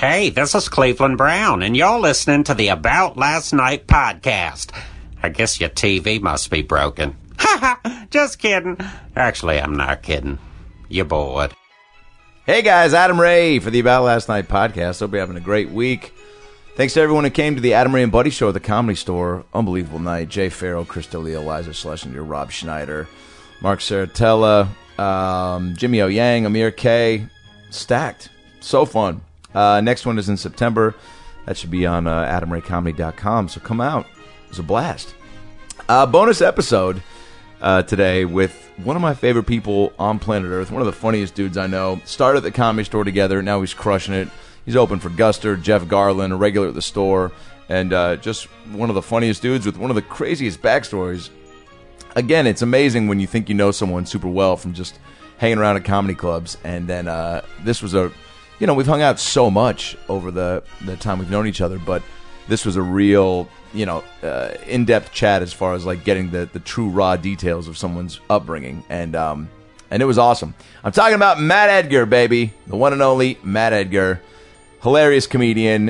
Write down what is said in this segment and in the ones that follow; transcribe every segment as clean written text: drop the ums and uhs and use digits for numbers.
Hey, this is Cleveland Brown, and you're listening to the About Last Night podcast. I guess your TV must be broken. Ha ha, just kidding. Actually, I'm not kidding. You're bored. Hey guys, Adam Ray for the About Last Night podcast. Hope you're having a great week. Thanks to everyone who came to the Adam Ray and Buddy show at the Comedy Store. Unbelievable night. Jay Farrell, Chris D'Elia, Liza Schlesinger, Rob Schneider, Mark Saratella, Jimmy O. Yang, Amir K. Stacked. So fun. Next one is in September. That should be on AdamRayComedy.com. So come out. It was a blast. Bonus episode today with one of my favorite people on planet Earth. One of the funniest dudes I know. Started at the Comedy Store together. Now he's crushing it. He's open for Guster, Jeff Garland, a regular at the store. And just one of the funniest dudes with one of the craziest backstories. Again, it's amazing when you think you know someone super well from just hanging around at comedy clubs. And then this was a... You know, we've hung out so much over the time we've known each other, but this was a real, in-depth chat as far as, like, getting the true raw details of someone's upbringing. And it was awesome. I'm talking about Matt Edgar, baby. The one and only Matt Edgar. Hilarious comedian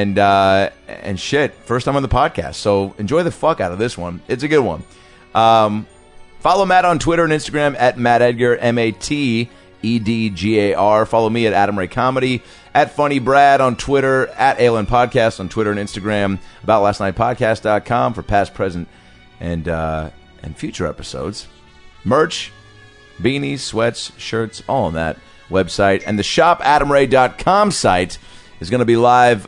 and shit. First time on the podcast. So enjoy the fuck out of this one. It's a good one. Follow Matt on Twitter and Instagram at Matt Edgar, MATEDGAR. Follow me at Adam Ray Comedy, at Funny Brad on Twitter, at ALN Podcast on Twitter and Instagram, AboutLastNightPodcast.com for past, present, and future episodes. Merch, beanies, sweats, shirts, all on that website. And the ShopAdamRay.com site is going to be live.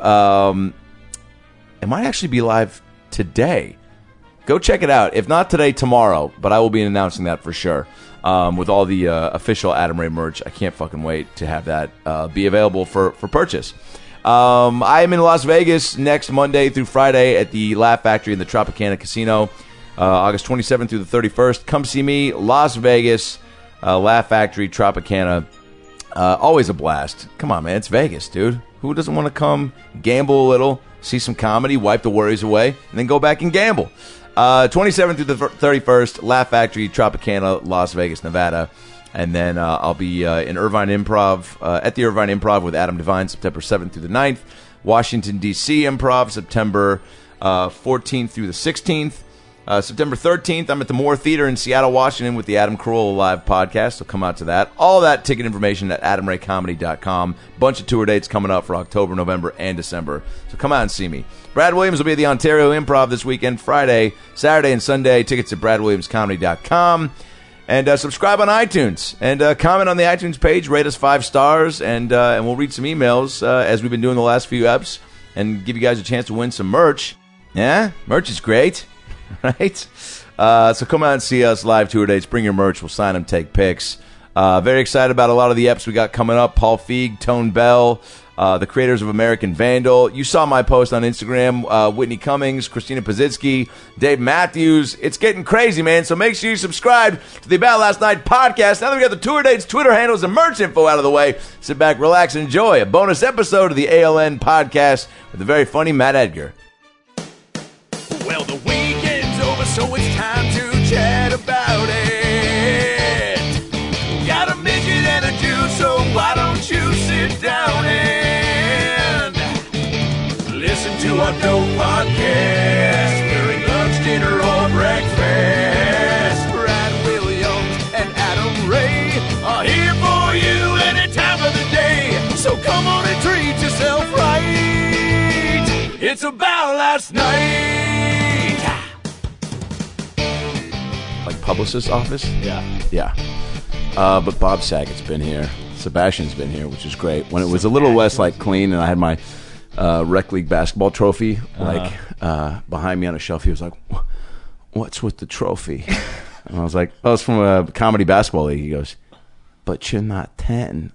It might actually be live today. Go check it out. If not today, tomorrow. But I will be announcing that for sure. With all the official Adam Ray merch. I can't fucking wait to have that be available for purchase. I am in Las Vegas next Monday through Friday at the Laugh Factory in the Tropicana Casino, August 27th through the 31st. Come see me, Las Vegas, Laugh Factory, Tropicana. Always a blast. Come on, man. It's Vegas, dude. Who doesn't want to come gamble a little, see some comedy, wipe the worries away, and then go back and gamble? 27th through the 31st, Laugh Factory, Tropicana, Las Vegas, Nevada. And then I'll be in Irvine Improv, at the Irvine Improv with Adam Devine, September 7th through the 9th. Washington, D.C. Improv, September 14th through the 16th. September 13th, I'm at the Moore Theater in Seattle, Washington with the Adam Carolla Live podcast, so come out to that. All that ticket information at AdamRayComedy.com. Bunch of tour dates coming up for October, November, and December, so come out and see me. Brad Williams will be at the Ontario Improv this weekend, Friday, Saturday, and Sunday. Tickets at BradWilliamsComedy.com. And subscribe on iTunes, and comment on the iTunes page, rate us 5 stars, and we'll read some emails as we've been doing the last few eps, and give you guys a chance to win some merch. Yeah, merch is great. Right? So come out and see us live tour dates. Bring your merch. We'll sign them, take pics. Very excited about a lot of the eps we got coming up. Paul Feig, Tone Bell, the creators of American Vandal. You saw my post on Instagram. Whitney Cummings, Christina Pazitsky, Dave Matthews. It's getting crazy, man. So make sure you subscribe to the About Last Night podcast. Now that we got the tour dates, Twitter handles, and merch info out of the way, sit back, relax, and enjoy a bonus episode of the ALN podcast with the very funny Matt Edgar. Well, the weekend's over, so it's time to chat about it. Got a midget and a Jew, so why don't you sit down and listen to our dope podcast during lunch, dinner, or breakfast. Brad Williams and Adam Ray are here for you any time of the day. So come on and treat yourself right. It's About Last Night. Like publicist's office? Yeah. But Bob Saget's been here. Sebastian's been here, which is great. When it was a little less like clean, and I had my rec league basketball trophy behind me on a shelf, he was like, "What's with the trophy?" And I was like, "Oh, it's from a comedy basketball league." He goes, "But you're not 10."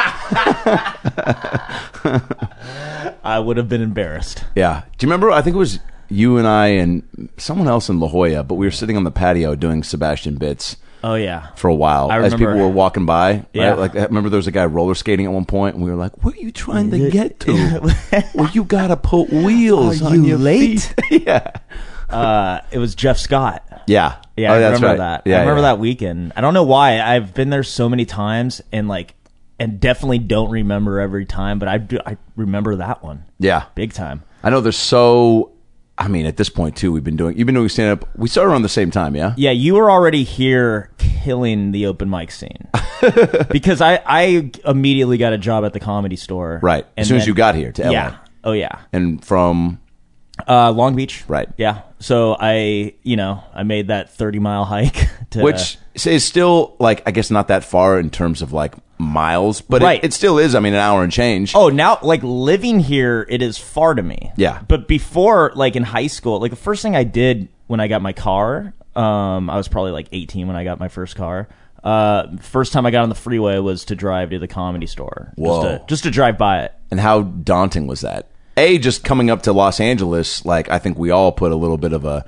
I would have been embarrassed. Yeah. Do you remember? I think it was you and I and someone else in La Jolla, but we were sitting on the patio doing Sebastian bits. Oh, yeah. For a while, I as people remember. were walking by. Yeah. Right? Like, I remember there was a guy roller skating at one point, and we were like, "Where are you trying to get to? Well, you got to put wheels on your late? feet." Yeah. It was Jeff Scott. Yeah. Yeah, Oh, I that's remember right. that. Yeah, I remember yeah. that weekend. I don't know why. I've been there so many times, and like and definitely don't remember every time, but I remember that one. Yeah. Big time. I know there's so... I mean, at this point, too, you've been doing stand-up. We started around the same time, yeah? Yeah, you were already here killing the open mic scene. Because I immediately got a job at the Comedy Store. Right. As soon as you got here to LA. Yeah. Oh, yeah. And from... Long Beach. Right. Yeah. So I made that 30-mile hike to... Which is still, like, I guess not that far in terms of, like, miles. But Right. it still is, I mean, an hour and change. Oh, now, like, living here, it is far to me. Yeah. But before, like, in high school, like, the first thing I did when I got my car, I was probably, like, 18 when I got my first car. First time I got on the freeway was to drive to the Comedy Store. Whoa. Just to drive by it. And how daunting was that? Just coming up to Los Angeles, like, I think we all put a little bit of a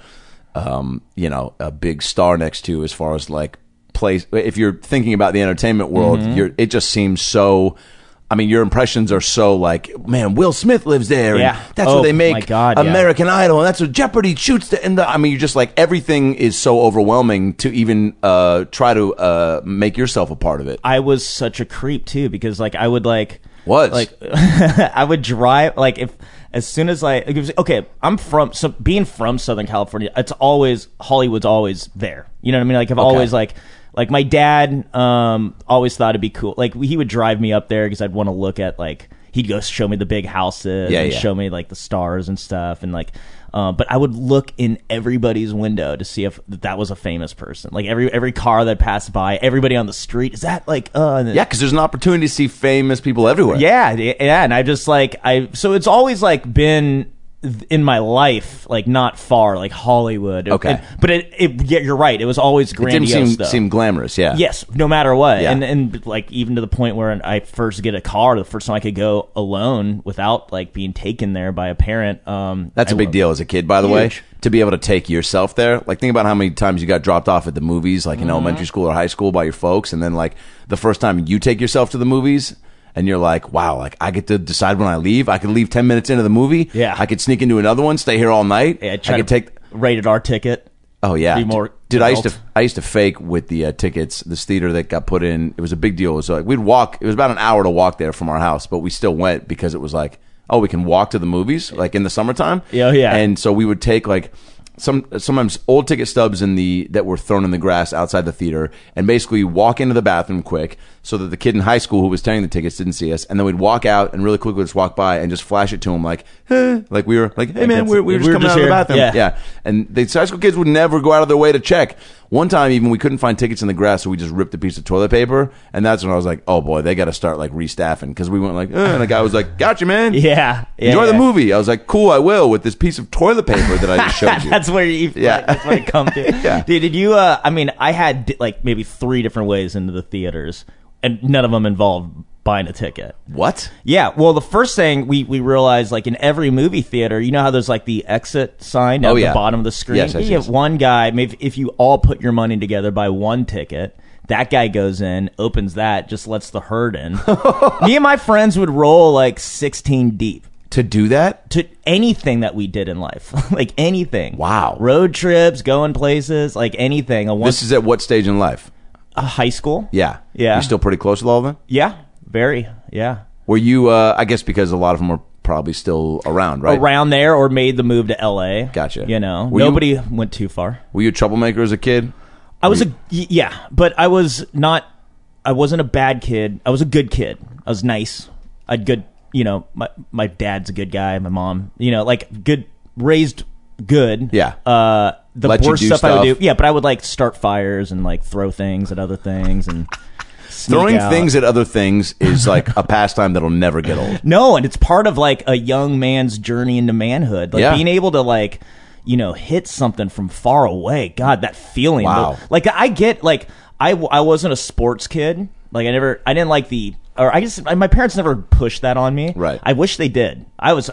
big star next to as far as, like, place. If you're thinking about the entertainment world, it just seems so... I mean, your impressions are so like, man, Will Smith lives there. Yeah. And that's where they make my God, yeah. American Idol. And that's where Jeopardy shoots. I mean, you're just like, everything is so overwhelming to even try to make yourself a part of it. I was such a creep, too, because, like, I would, like... I would drive, like, as soon as I'm being from Southern California, it's always, Hollywood's always there. You know what I mean? Like, I've always, like my dad always thought it'd be cool. Like, he would drive me up there because I'd want to look at, like, he'd go show me the big houses and show me, like, the stars and stuff. And, like, but I would look in everybody's window to see if that was a famous person. Like, every car that passed by, everybody on the street, is that, like, yeah, because there's an opportunity to see famous people everywhere. Yeah. And I just, like, so it's always, like, been in my life, like, not far, like Hollywood. Okay. But you're right. It was always grandiose. It didn't though. seem glamorous, yeah. Yes, no matter what. Yeah. And like, even to the point where I first get a car, the first time I could go alone without, like, being taken there by a parent. That's a big deal as a kid, by the way, to be able to take yourself there. Like, think about how many times you got dropped off at the movies, like in elementary school or high school by your folks, and then, like, the first time you take yourself to the movies, and you're like, wow, like, I get to decide when I leave. I could leave 10 minutes into the movie. Yeah. I could sneak into another one, stay here all night. Yeah, I could take rated R ticket. Oh yeah, Be more dude. adult. I used to fake with the tickets. This theater that got put in, it was a big deal. It was like we'd walk. It was about an hour to walk there from our house, but we still went because it was like, oh, we can walk to the movies like in the summertime. Yeah. And so we would take like sometimes old ticket stubs that were thrown in the grass outside the theater, and basically walk into the bathroom quick so that the kid in high school who was taking the tickets didn't see us, and then we'd walk out and really quickly just walk by and just flash it to him like we were like, hey man, we were just coming out of the bathroom. Yeah. And the high school kids would never go out of their way to check. One time even we couldn't find tickets in the grass, so we just ripped a piece of toilet paper, and that's when I was like, oh boy, they got to start like restaffing, because we went like, and the guy was like, gotcha man, enjoy the movie. I was like, cool, I will, with this piece of toilet paper that I just showed you. That's where that's what it comes to. Yeah. Dude, did you I mean, I had like maybe 3 different ways into the theaters, and none of them involved buying a ticket. What? Yeah, well, the first thing we realized, like, in every movie theater, you know how there's like the exit sign at the bottom of the screen? Yes, you have one guy, maybe if you all put your money together, buy one ticket, that guy goes in, opens that, just lets the herd in. Me and my friends would roll like 16 deep. To do that? To anything that we did in life. Like, anything. Wow. Road trips, going places, like anything. This is at what stage in life? High school. Yeah. Yeah. You still pretty close with all of them? Yeah. Very. Yeah. Were you, I guess because a lot of them were probably still around, right? Around there, or made the move to LA. Gotcha. You know, Were went too far. Were you a troublemaker as a kid? I was but I wasn't a bad kid. I was a good kid. I was nice. I had good, you know, my dad's a good guy. My mom, you know, like good, raised good. Yeah. The Let you worst do stuff I would stuff. do. Yeah, but I would like start fires and like throw things at other things and sneak Throwing out. things at other things is like a pastime that'll never get old. No, and it's part of like a young man's journey into manhood. Like being able to like, you know, hit something from far away. God, that feeling. Wow. Like I get like I wasn't a sports kid. Like I didn't like I guess my parents never pushed that on me. Right. I wish they did.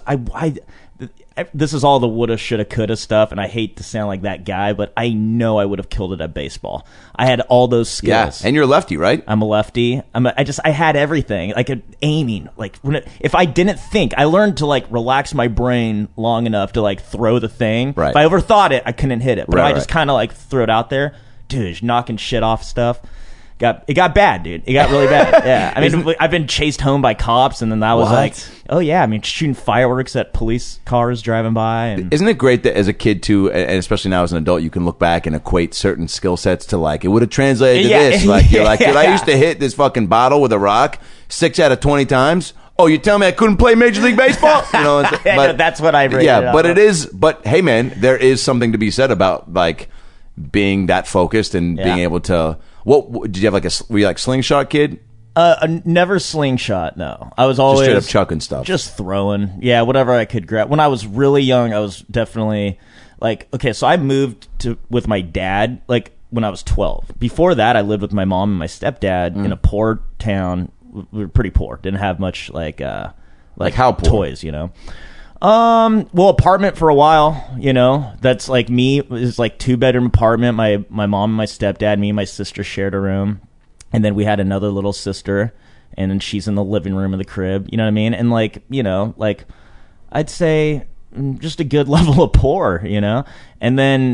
This is all the woulda, shoulda, coulda stuff, and I hate to sound like that guy, but I know I would have killed it at baseball. I had all those skills. Yeah, and you're a lefty, right? I'm a lefty. I had everything, like aiming. Like if I didn't think, I learned to like relax my brain long enough to like throw the thing. Right. If I overthought it, I couldn't hit it. But Right, if I just kind of like throw it out there, dude, knocking shit off stuff. it got bad, dude. It got really bad. Yeah, I mean, I've been chased home by cops, and then that was like, oh yeah, I mean, shooting fireworks at police cars driving by. And isn't it great that as a kid too, and especially now as an adult, you can look back and equate certain skill sets to like it would have translated to this. Like you're like, dude, I used to hit this fucking bottle with a rock 6 out of 20 times. Oh, you tell me I couldn't play Major League Baseball? You know, but that's what I rated. Yeah, but it is. But hey, man, there is something to be said about like being that focused and being able to. What did you have like were you like slingshot kid? Never slingshot. No, I was always just straight up chucking stuff, just throwing. Yeah, whatever I could grab. When I was really young, I was definitely like, okay. So I moved with my dad like when I was 12. Before that, I lived with my mom and my stepdad in a poor town. We were pretty poor. Didn't have much like how poor? Toys, you know. Well, apartment for a while, you know. That's like me. It was like 2-bedroom apartment. My mom and my stepdad, me and my sister shared a room, and then we had another little sister, and then she's in the living room of the crib. You know what I mean? And like, you know, like I'd say just a good level of poor, you know. And then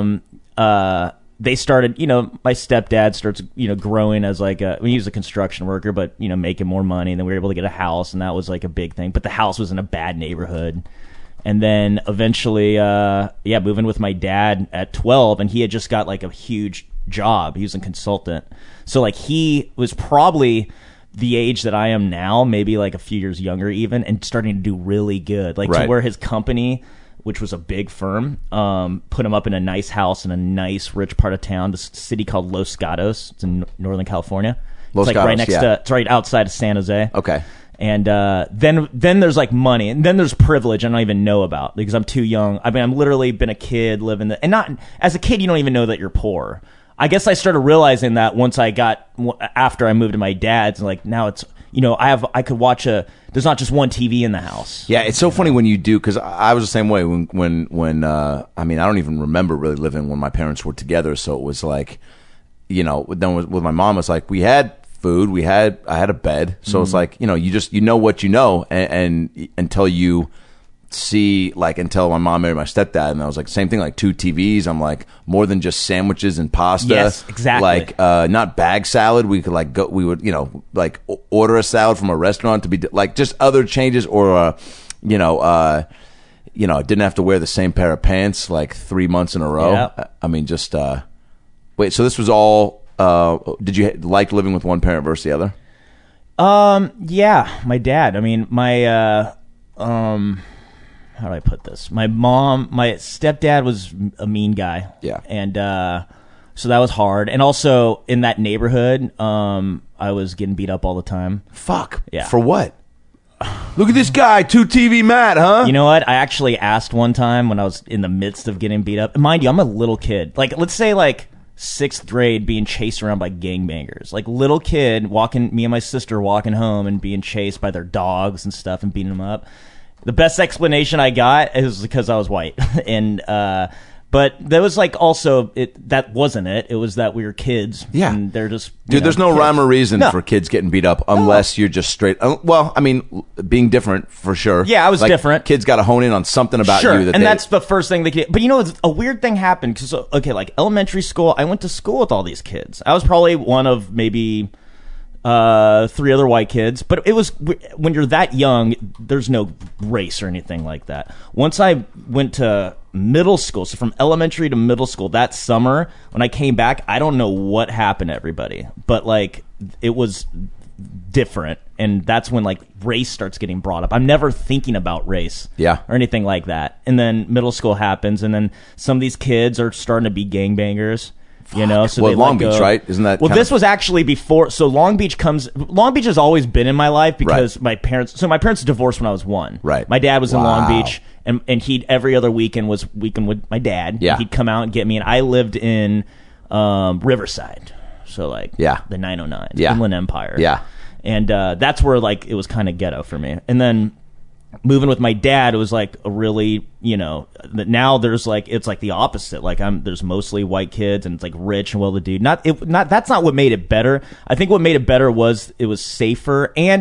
they started, you know, my stepdad starts, you know, growing as like he was a construction worker, but, you know, making more money. And then we were able to get a house, and that was like a big thing. But the house was in a bad neighborhood. And then eventually, moving with my dad at 12, and he had just got like a huge job. He was a consultant. So like he was probably the age that I am now, maybe like a few years younger even, and starting to do really good. Like to where his company, which was a big firm, put him up in a nice house in a nice, rich part of town, this city called Los Gatos. It's in Northern California. Los Gatos, like right next to, it's right outside of San Jose. Okay. And then there's like money, and then there's privilege I don't even know about because I'm too young. I mean, I'm literally been a kid living and not as a kid, you don't even know that you're poor. I guess I started realizing that once after I moved to my dad's, like now it's, you know, I could watch there's not just one TV in the house. Yeah, it's so funny when you do, because I was the same way when I mean, I don't even remember really living when my parents were together. So it was like, you know, then with my mom, it's like we had food, I had a bed. So it's like, you know, you know what you know, and until you see, like, until my mom married my stepdad, and I was like, same thing, like 2 TVs. I'm like, more than just sandwiches and pasta. Yes, exactly. Like, not bag salad. We could like we would, you know, like order a salad from a restaurant to be like just other changes, or you know, didn't have to wear the same pair of pants like 3 months in a row. Yep. I mean, just wait. So this was all. Did you like living with one parent versus the other? Yeah, my dad. I mean, my how do I put this? My stepdad was a mean guy. Yeah. And so that was hard. And also in that neighborhood, I was getting beat up all the time. Fuck. Yeah. For what? Look at this guy, 2 TV Matt, huh? You know what? I actually asked one time when I was in the midst of getting beat up. And mind you, I'm a little kid. Like, let's say like 6th grade being chased around by gangbangers. Like little kid me and my sister walking home and being chased by their dogs and stuff and beating them up. The best explanation I got is because I was white, and but there was like also that wasn't it. It was that we were kids. Yeah, and they're just dude. There's no kids. Rhyme or reason for kids getting beat up unless you're just straight. Well, I mean, being different for sure. Yeah, I was like, different. Kids got to hone in on something about you. That's the first thing they get. But you know, a weird thing happened because like elementary school, I went to school with all these kids. I was probably one of maybe 3 other white kids, but it was when you're that young, there's no race or anything like that. Once I went to middle school, so from elementary to middle school, that summer when I came back, I don't know what happened to everybody, but like it was different, and that's when like race starts getting brought up. I'm never thinking about race, or anything like that. And then middle school happens, and then some of these kids are starting to be gangbangers. You know, so Long Beach, right? Isn't that? Well, this was actually before. So Long Beach has always been in my life because my parents divorced when I was 1. Right. My dad was in Long Beach, and he'd every other weekend was weekend with my dad. Yeah. He'd come out and get me, and I lived in Riverside, so like the 909, Inland Empire. Yeah. And that's where like it was kind of ghetto for me, and then. Moving with my dad, it was like a really, you know, now there's like, it's like the opposite. Like there's mostly white kids and it's like rich and well-to-do. That's not what made it better. I think what made it better was it was safer, and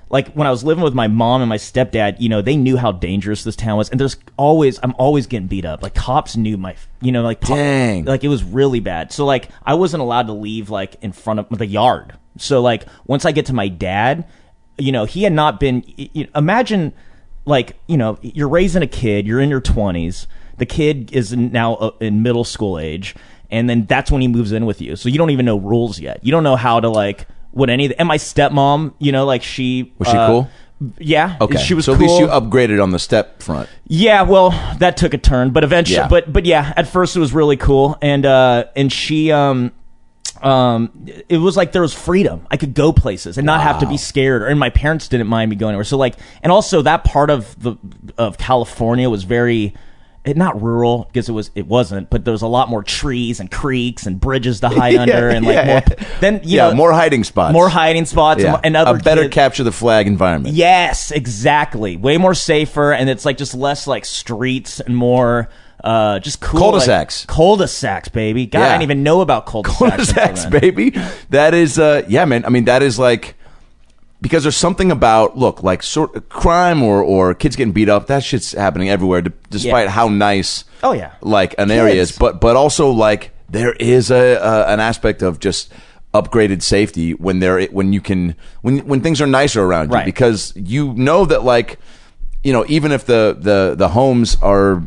like when I was living with my mom and my stepdad, you know, they knew how dangerous this town was, and I'm always getting beat up. Like cops knew dang, like it was really bad. So like I wasn't allowed to leave like in front of the yard. So like once I get to my dad, you know, he had not been. Imagine like, you know, you're raising a kid, you're in your 20s, the kid is now in middle school age, and then that's when he moves in with you. So you don't even know rules yet. You don't know how to like. And my stepmom, you know, like she was she cool? Yeah, okay. She was so cool. At least you upgraded on the step front. Yeah, well, that took a turn, but eventually, but yeah, at first it was really cool, and she it was like there was freedom. I could go places and not have to be scared, and my parents didn't mind me going anywhere. So like, and also that part of California was very. Not rural because it wasn't, but there was a lot more trees and creeks and bridges to hide under, and like more. Then more hiding spots, and other a better capture the flag environment. Yes, exactly. Way more safer, and it's like just less like streets and more just cool cul-de-sacs. Like, cul-de-sacs, baby. God, I didn't even know about cul-de-sacs. Cul-de-sacs, baby. That is, man. I mean, that is like. Because there's something about, like sort of crime or kids getting beat up, that shit's happening everywhere, despite how nice, like an area is. But also like there is an aspect of just upgraded safety when things are nicer around you, because you know that like, you know, even if the homes are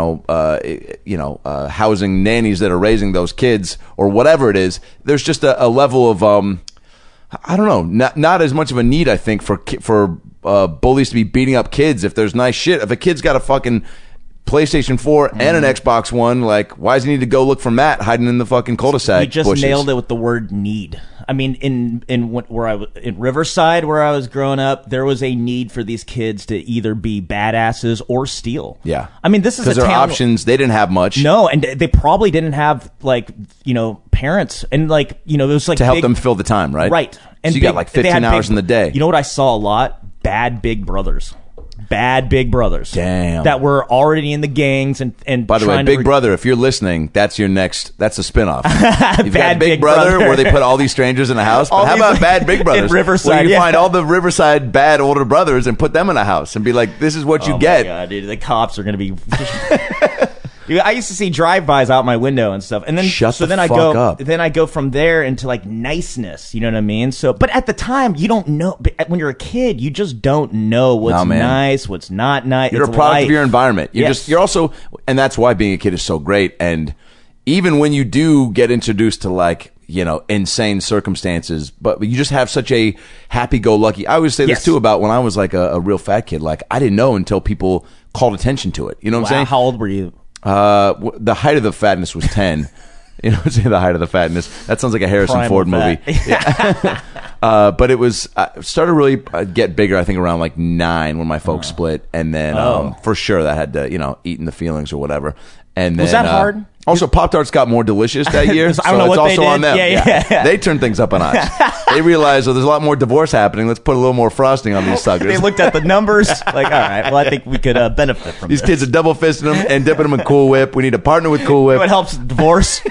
housing nannies that are raising those kids or whatever it is, there's just a level of I don't know, not as much of a need, I think, for bullies to be beating up kids if there's nice shit. If a kid's got a fucking PlayStation 4 and an Xbox One, like, why does he need to go look for Matt hiding in the fucking cul-de-sac? You just bushes? Nailed it with the word need. I mean, in Riverside, where I was growing up, there was a need for these kids to either be badasses or steal. Yeah, I mean, this is because their options. They didn't have much. No, and they probably didn't have like parents, and like it was like to help them fill the time, right? Right, and so you got like 15 hours in the day. You know what I saw a lot? Bad big brothers. Damn. That were already in the gangs and by the way, Big Brother, if you're listening, that's a spinoff. You've got Big Brother where they put all these strangers in a house. But how about Bad Big Brothers? In Riverside, where you find all the Riverside bad older brothers and put them in a house and be like, this is what you get. Oh my God, dude, the cops are going to be... Dude, I used to see drive-bys out my window and stuff, and then Then I go from there into like niceness. You know what I mean? So, but at the time, you don't know. When you're a kid, you just don't know what's nice, what's not nice. You're a product of your environment. You're also, and that's why being a kid is so great. And even when you do get introduced to like, insane circumstances, but you just have such a happy-go-lucky. I always say this too about when I was like a real fat kid. Like I didn't know until people called attention to it. You know what I'm saying? How old were you? The height of the fatness was 10. Say the height of the fatness. That sounds like a Harrison Ford movie. Yeah. But it was started really get bigger. I think around like 9 when my folks split, and then for sure that had to eaten the feelings or whatever. And then, was that hard? Also, Pop-Tarts got more delicious that year. I don't know what they did. On them. Yeah. They turned things up a notch. They realized, there's a lot more divorce happening. Let's put a little more frosting on these suckers. They looked at the numbers, like, all right, well, I think we could benefit from these this. Kids are double fisting them and dipping them in Cool Whip. We need a partner with Cool Whip. What helps divorce?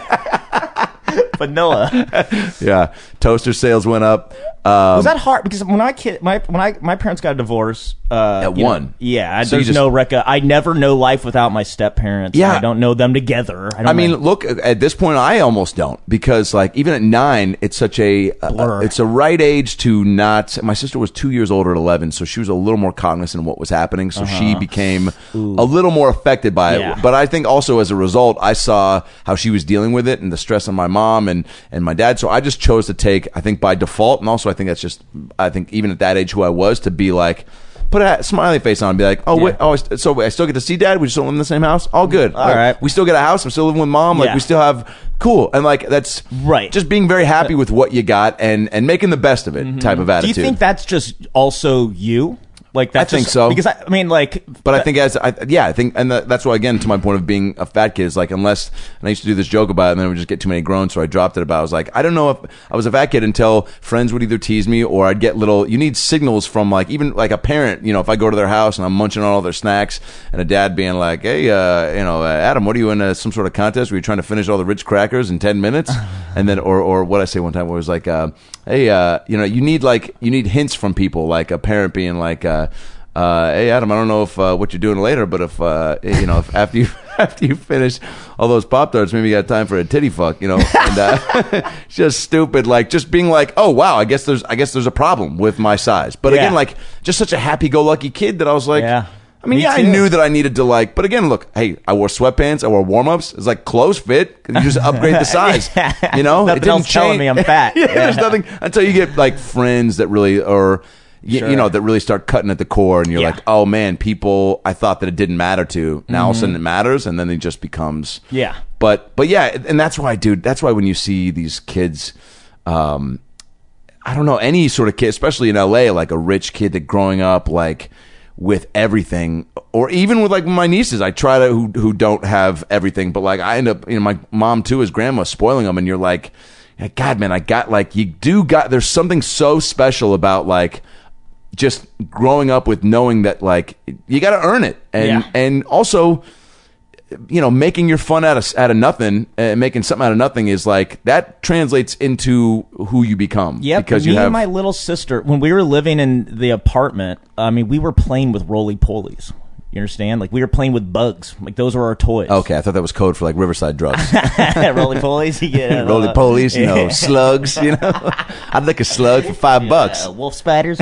Vanilla. Yeah, toaster sales went up. Was that hard? Because when my parents got a divorce at one. There's no record. I never know life without my step parents. Yeah, I don't know them together. Look, at this point, I almost don't, because like even at 9, it's such it's a right age to not. My sister was 2 years older at 11, so she was a little more cognizant of what was happening. So she became a little more affected by it. But I think also as a result, I saw how she was dealing with it and the stress on my mom and my dad. So I just chose to take, I think by default, and also I think that's just, I think even at that age who I was, to be like, put a smiley face on and be like, so I still get to see dad? We just don't live in the same house? All good. All right. We still get a house. I'm still living with mom. Like we still have, cool. And like, that's right. Just being very happy with what you got and making the best of it type of attitude. Do you think that's just also you? Like that's I think so because I mean like. But I think that's why again to my point of being a fat kid is like unless and I used to do this joke about it and then we just get too many groans so I dropped it about I was like I don't know if I was a fat kid until friends would either tease me or I'd get little. You need signals from like even like a parent. You know, if I go to their house and I'm munching on all their snacks and a dad being like, hey, Adam, what are you in some sort of contest where you're trying to finish all the Ritz crackers in 10 minutes? And then or what I say one time where it was like, hey, you need hints from people like a parent being like, hey Adam, I don't know if what you're doing later, but if if after you finish all those Pop-Tarts, maybe you got time for a titty fuck, and just stupid, like just being like, oh wow, I guess there's a problem with my size. But again, like just such a happy-go-lucky kid that I was like, I mean, I knew that I needed to like, but again, look, hey, I wore sweatpants, I wore warm-ups. It's like clothes fit. You just upgrade the size, Nothing it didn't else telling me I'm fat. There's nothing until you get like friends that really are. You know, that really start cutting at the core, and you're like, oh man, people I thought that it didn't matter to. Now all of a sudden it matters, and then it just becomes But yeah, and that's why, dude. That's why when you see these kids, I don't know, any sort of kid, especially in LA, like a rich kid that growing up like with everything, or even with like my nieces, I try to who don't have everything, but like I end up, my mom too, as grandma, spoiling them, and you're like, God, man, I got like there's something so special about like. Just growing up with knowing that like you got to earn it, and also, making your fun out of nothing, making something out of nothing is like that translates into who you become. Yeah, because me and my little sister, when we were living in the apartment, I mean, we were playing with roly-polies. You understand? Like we were playing with bugs. Like those were our toys. Okay, I thought that was code for like Riverside drugs. Roly-polies, roly-polies, slugs. I'd like a slug for $5. Wolf spiders.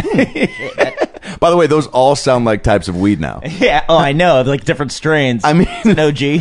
By the way, those all sound like types of weed now. Yeah. Oh, I know. Like different strains. I mean, no G.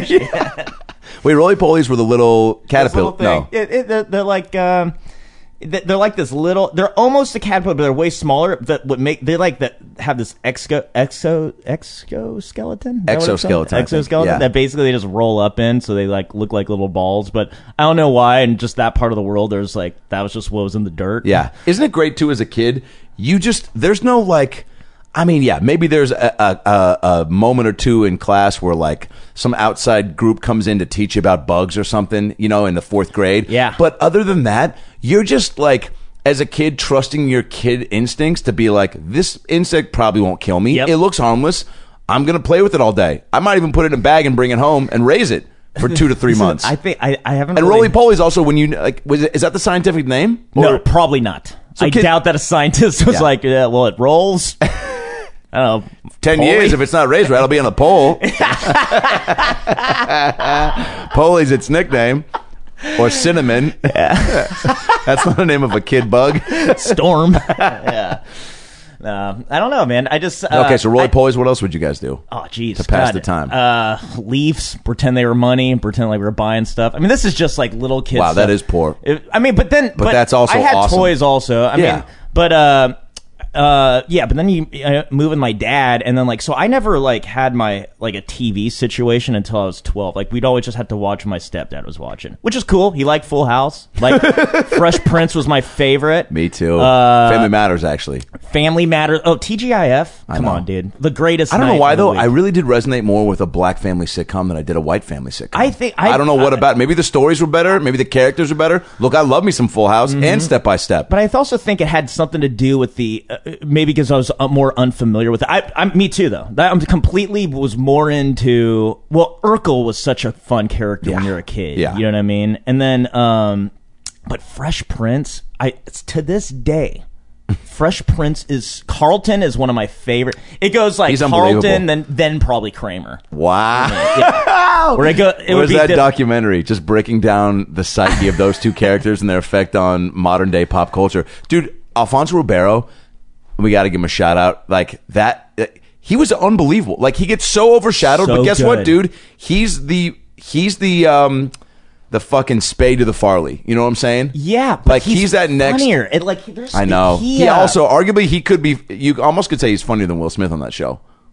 Wait, roly-polies were the little caterpillar. No, they're like. They're like this little. They're almost a caterpillar, but they're way smaller. That would make they like that have this exoskeleton. Exoskeleton. Yeah. That basically they just roll up in, so they like look like little balls. But I don't know why. And just that part of the world, there's like that was just what was in the dirt. Yeah, isn't it great too? As a kid, there's no like. I mean, yeah, maybe there's a moment or two in class where like some outside group comes in to teach you about bugs or something, in the 4th grade. Yeah. But other than that, you're just like, as a kid, trusting your kid instincts to be like, this insect probably won't kill me. Yep. It looks harmless. I'm going to play with it all day. I might even put it in a bag and bring it home and raise it for 2 to 3 months. I think I haven't. And roly-polies also, when you like, is that the scientific name? No, probably not. So I doubt that a scientist was like, well, it rolls. I don't know. 10 years, if it's not raised right, it'll be on the pole. Polly's its nickname. Or Cinnamon. Yeah. That's not the name of a kid bug. Storm. Yeah. I don't know, man. I just... okay, so roly-polies, what else would you guys do? Oh, geez. To pass the time. Leafs, pretend they were money, pretend like we were buying stuff. I mean, this is just like little kids Wow, stuff. That is poor. But that's also I had awesome. toys also. I mean, but... but then you move with my dad, and then like, so I never like had my like a TV situation until I was 12. Like we'd always just have to watch what my stepdad was watching, which is cool. He liked Full House. Like Fresh Prince was my favorite. Me too. Family Matters, actually. Family Matters. Oh, TGIF. Come on, dude. The greatest. I don't know why though. I really did resonate more with a black family sitcom than I did a white family sitcom. I don't know what about. Maybe the stories were better. Maybe the characters were better. Look, I love me some Full House and Step by Step. But I also think it had something to do with the. Maybe because I was more unfamiliar with it. Me too, though. I completely was more into... Well, Urkel was such a fun character when you're a kid. Yeah. You know what I mean? And then... but Fresh Prince, it's to this day... Fresh Prince is... Carlton is one of my favorite... It goes like Carlton, then probably Kramer. Wow. Yeah. Where it was that documentary, just breaking down the psyche of those two characters and their effect on modern-day pop culture. Dude, Alfonso Ribeiro... We got to give him a shout out. Like that, he was unbelievable. Like he gets so overshadowed, but guess what, dude? He's the fucking Spade to the Farley. You know what I'm saying? Yeah, but like he's that funnier. I know. He also arguably he could be. You almost could say he's funnier than Will Smith on that show.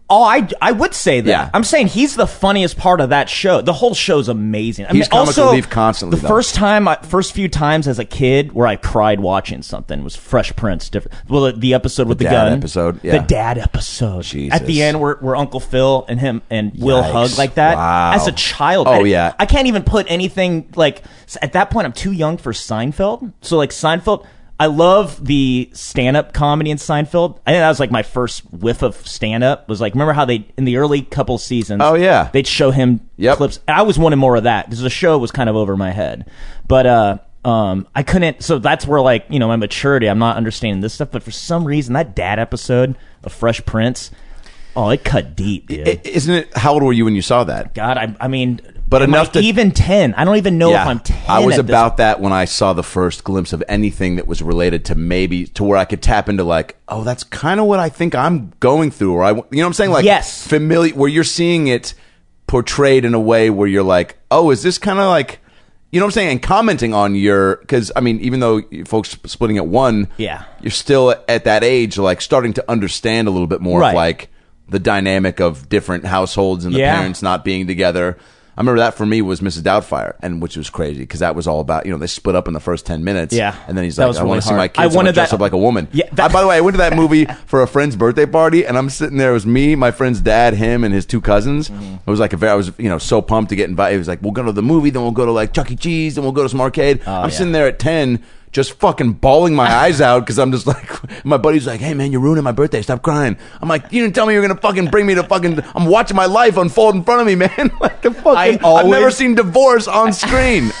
Oh, I would say that. Yeah. I'm saying he's the funniest part of that show. The whole show's amazing. I He's mean, comic also, relief constantly, The though. first few times as a kid where I cried watching something was Fresh Prince. Well, the episode with the dad gun. episode, yeah. The dad episode. Jesus. At the end where Uncle Phil and him and Will Yikes. hug like that. Wow. As a child. Oh, yeah. I can't even put anything like... At that point, I'm too young for Seinfeld. So, like, Seinfeld... I love the stand-up comedy in Seinfeld. I think that was like my first whiff of stand-up. Was like, remember how they in the early couple seasons? Oh, yeah. They'd show him clips. And I was wanting more of that because the show was kind of over my head. But I couldn't. So that's where like my maturity. I'm not understanding this stuff. But for some reason, that dad episode of Fresh Prince, it cut deep, dude. Isn't it? How old were you when you saw that? God, I mean. But enough to even 10. I don't even know if I'm 10. I was about that when I saw the first glimpse of anything that was related to maybe to where I could tap into like, oh, that's kind of what I think I'm going through, or you know what I'm saying? Like, yes, familiar, where you're seeing it portrayed in a way where you're like, oh, is this kind of like, you know what I'm saying? And commenting on because I mean, even though folks splitting at one, yeah, you're still at that age, like starting to understand a little bit more of like the dynamic of different households and the parents not being together. I remember that for me was Mrs. Doubtfire, and which was crazy because that was all about they split up in the first 10 minutes. Yeah, and then he's like, I want to see my kids. I wanted dress up like a woman. Yeah, by the way, I went to that movie for a friend's birthday party, and I'm sitting there. It was me, my friend's dad, him, and his two cousins. Mm-hmm. It was like I was so pumped to get invited. It was like we'll go to the movie, then we'll go to like Chuck E. Cheese, then we'll go to some arcade. I'm sitting there at 10. Just fucking bawling my eyes out because I'm just like, my buddy's like, hey man, you're ruining my birthday. Stop crying. I'm like, you didn't tell me you're going to fucking bring me to fucking, I'm watching my life unfold in front of me, man. Like the fucking, I've never seen divorce on screen.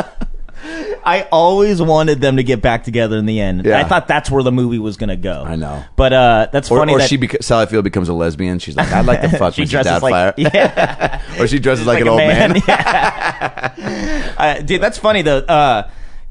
I always wanted them to get back together in the end. Yeah. I thought that's where the movie was going to go. I know. But that's funny. Or Sally Field becomes a lesbian. She's like, I'd like to fuck she Mrs. dresses Doubtfire. Like, or she dresses like an old man. Dude, that's funny though.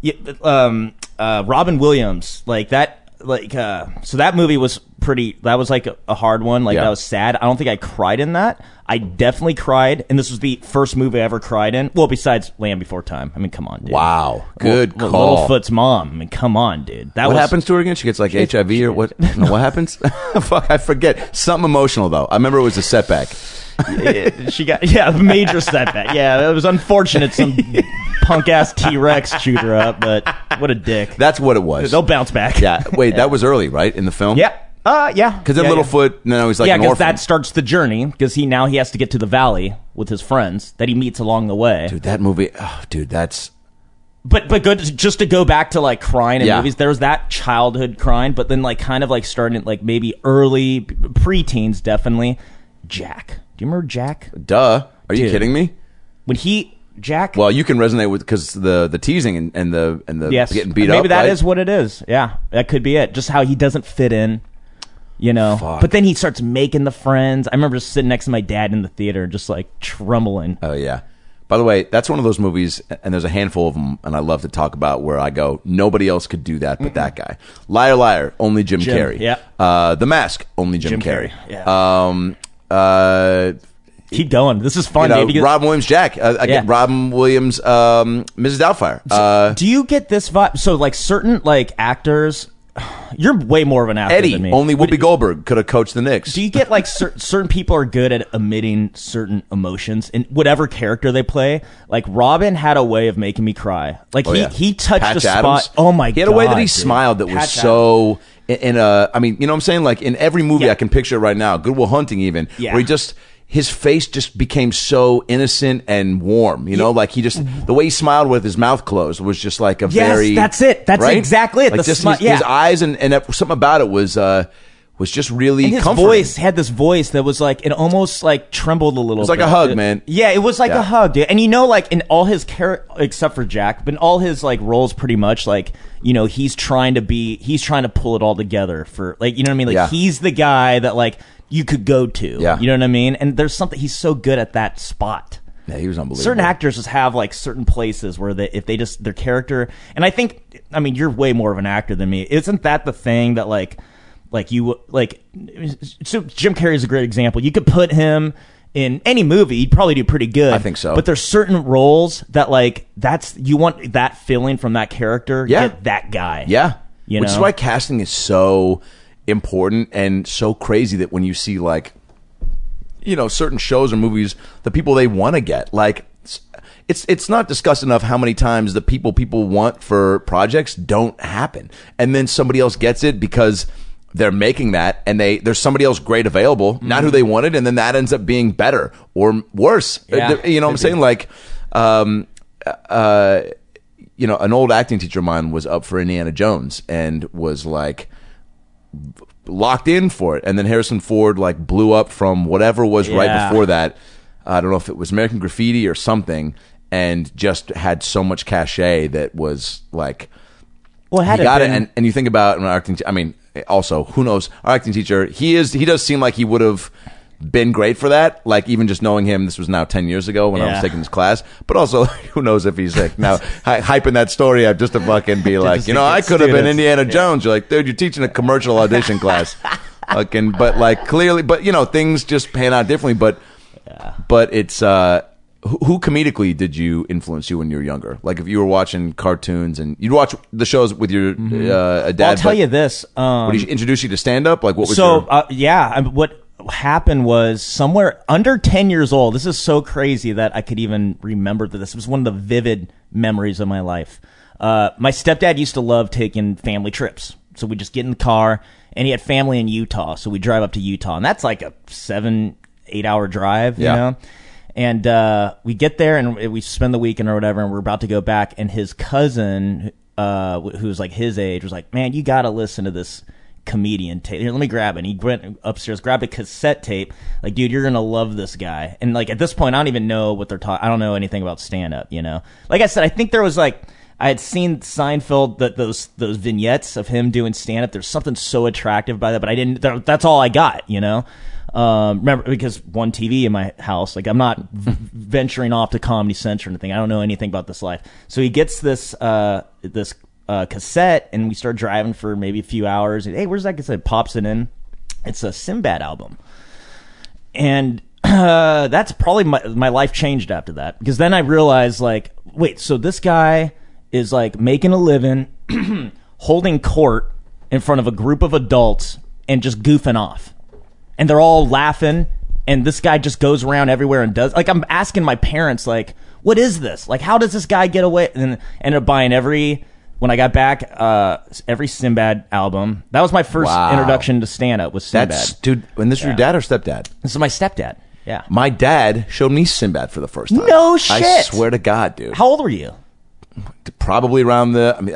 Robin Williams, like that, so that movie was that was like a hard one. Like that was sad. I don't think I cried in that. I definitely cried, and this was the first movie I ever cried in. Well, besides Land Before Time. I mean, come on, dude. Wow, good call. Littlefoot's mom. I mean, come on, dude. What happens to her again? She gets like HIV or what? No, what happens? Fuck, I forget. Something emotional though. I remember it was a setback. She got a major setback. Yeah, it was unfortunate. Some punk ass T-Rex chewed her up, but what a dick. That's what it was. They'll bounce back. Yeah. Wait, that was early, right, in the film? Yeah. Yeah. Because then Littlefoot, no, he's like an orphan. Yeah, because that starts the journey. Because he has to get to the valley with his friends that he meets along the way. Dude, that movie. Oh, dude, that's. But good. Just to go back to like crying in movies, there was that childhood crying, but then like kind of like starting like maybe early preteens, definitely. Jack. Do you remember Jack? Duh. Are you kidding me? When Jack. Well, you can resonate with because the teasing and the getting beat up. Maybe that is what it is. Yeah, that could be it. Just how he doesn't fit in. Fuck. But then he starts making the friends. I remember just sitting next to my dad in the theater, just like trembling. Oh yeah. By the way, that's one of those movies, and there's a handful of them, and I love to talk about where I go, nobody else could do that but that guy. Liar, Liar, only Jim Carrey. Yeah. The Mask, only Jim Carrey. Yeah. Keep going. This is fun, baby. Robin Williams, Jack. Robin Williams, Mrs. Doubtfire. Do you get this vibe? So, like, certain, like, actors... You're way more of an actor Eddie, than me. Only Whoopi Goldberg could have coached the Knicks. Do you get, like, certain people are good at emitting certain emotions in whatever character they play? Like, Robin had a way of making me cry. Like, he touched Patch a spot. Adams. Oh, my God. He had a way that he smiled that was so... I mean, you know what I'm saying? Like, in every movie I can picture it right now, Good Will Hunting even, where he just... His face just became so innocent and warm, like he just, the way he smiled with his mouth closed was just like a very... Yes, that's it. That's exactly it. Like just his eyes and something about it was just really and his comforting. Voice had this voice that was like, it almost like trembled a little bit. It was like a hug, man. Yeah, it was like a hug, dude. And like in all his except for Jack, but in all his like roles pretty much like, he's trying to pull it all together for like, you know what I mean? Like he's the guy that like, you could go to. Yeah. You know what I mean? And there's something, he's so good at that spot. Yeah, he was unbelievable. Certain actors just have like certain places where if they just, their character, and I think, I mean, you're way more of an actor than me. Isn't that the thing that so Jim Carrey is a great example. You could put him in any movie, he'd probably do pretty good. I think so. But there's certain roles that like, you want that feeling from that character. Yeah. Get that guy. Yeah. Which is why casting is so important and so crazy that when you see like certain shows or movies, the people they want to get. Like, it's not discussed enough how many times the people want for projects don't happen, and then somebody else gets it because they're making that, and there's somebody else great available, not who they wanted, and then that ends up being better or worse. Yeah, you know what I'm saying? Like, an old acting teacher of mine was up for Indiana Jones and was like locked in for it, and then Harrison Ford like blew up from whatever was right before that. I don't know if it was American Graffiti or something, and just had so much cachet that was like, well, had he got it. And you think about an acting. I mean, also, who knows? Our acting teacher, he does seem like he would have been great for that. Like, even just knowing him, this was now 10 years ago when I was taking this class. But also, who knows if he's like now hyping that story up just to fucking be like, I could have been Indiana Jones. You're like, dude, you're teaching a commercial audition class. Fucking, but like clearly, but things just pan out differently. But it's who comedically did you influence you when you were younger? Like, if you were watching cartoons and you'd watch the shows with your dad. Well, I'll tell you this. Would he introduce you to stand up? Like, what was what happened was somewhere under 10 years old. This is so crazy that I could even remember that. This was one of the vivid memories of my life. My stepdad used to love taking family trips. So we just get in the car, and he had family in Utah. So we drive up to Utah, and that's like a 7-8 hour drive, you know? And we get there, and we spend the weekend or whatever, and we're about to go back, and his cousin, who's like his age, was like, man, you got to listen to this comedian tape. Here, let me grab it. And he went upstairs, grabbed a cassette tape. Like, dude, you're going to love this guy. And like, at this point, I don't even know what they're talking. I don't know anything about stand-up, Like I said, I think there was like, I had seen Seinfeld, that those vignettes of him doing stand-up. There's something so attractive by that, but I didn't, that's all I got, remember, because one TV in my house, like, I'm not venturing off to Comedy Central or anything. I don't know anything about this life. So he gets this cassette, and we start driving for maybe a few hours. And, hey, where's that cassette? Pops it in. It's a Sinbad album. And that's probably my life changed after that, because then I realized, like, wait, so this guy is like making a living holding court in front of a group of adults and just goofing off. And they're all laughing, and this guy just goes around everywhere and does... Like, I'm asking my parents, like, what is this? Like, how does this guy get away? And then ended up buying when I got back, every Sinbad album. That was my first introduction to stand-up, was Sinbad. Dude, and this is your dad or stepdad? This is my stepdad, yeah. My dad showed me Sinbad for the first time. No shit! I swear to God, dude. How old were you? Probably around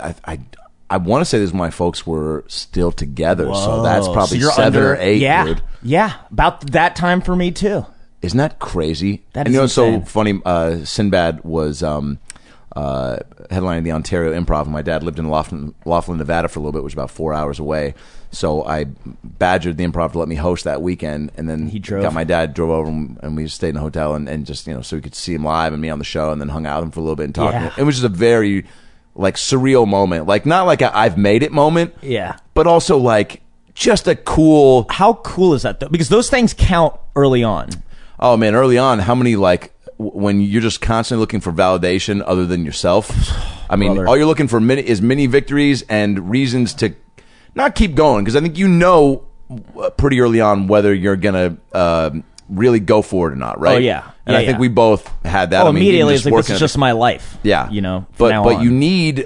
I want to say this when my folks were still together. Whoa. So that's probably 7 or 8, dude. Yeah, about that time for me too. Isn't that crazy? That is insane. It's so funny. Sinbad was headlining the Ontario Improv, and my dad lived in Laughlin, Nevada for a little bit, which is about 4 hours away. So I badgered the Improv to let me host that weekend, and then my dad drove over, and we stayed in a hotel, and just so we could see him live and me on the show, and then hung out with him for a little bit and talked. Yeah. It was just a very like surreal moment, like not like I've made it moment, but also like just a cool. How cool is that though? Because those things count early on. Oh man, early on, how many like when you're just constantly looking for validation other than yourself? I mean, all you're looking for is mini victories and reasons to not keep going, because I think pretty early on whether you're gonna really go for it or not, right? Oh yeah, and I think we both had that. Oh, immediately it's like, this is just my life. Yeah, but you need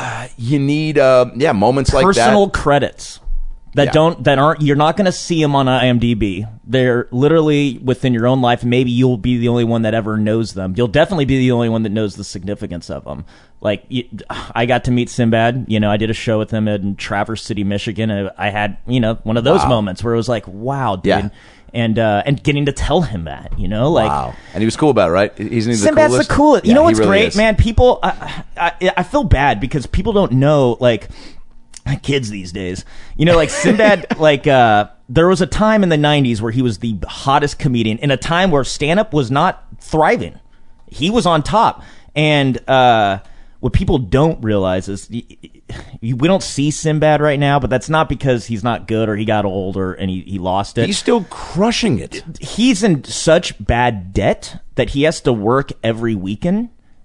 moments like that. Personal credits that aren't. You're not going to see them on IMDb. They're literally within your own life. Maybe you'll be the only one that ever knows them. You'll definitely be the only one that knows the significance of them. Like, I got to meet Sinbad. I did a show with him in Traverse City, Michigan. And I had one of those moments where it was like, wow, dude. Yeah. And getting to tell him that, wow. And he was cool about it, right? Isn't he the Sinbad's coolest? The coolest. You know what's really great, is. Man? People, I feel bad because people don't know, like, kids these days. Like Sinbad, like, there was a time in the 90s where he was the hottest comedian in a time where stand-up was not thriving. He was on top. And what people don't realize is we don't see Sinbad right now, but that's not because he's not good or he got older and he lost it. He's still crushing it. He's in such bad debt that he has to work every weekend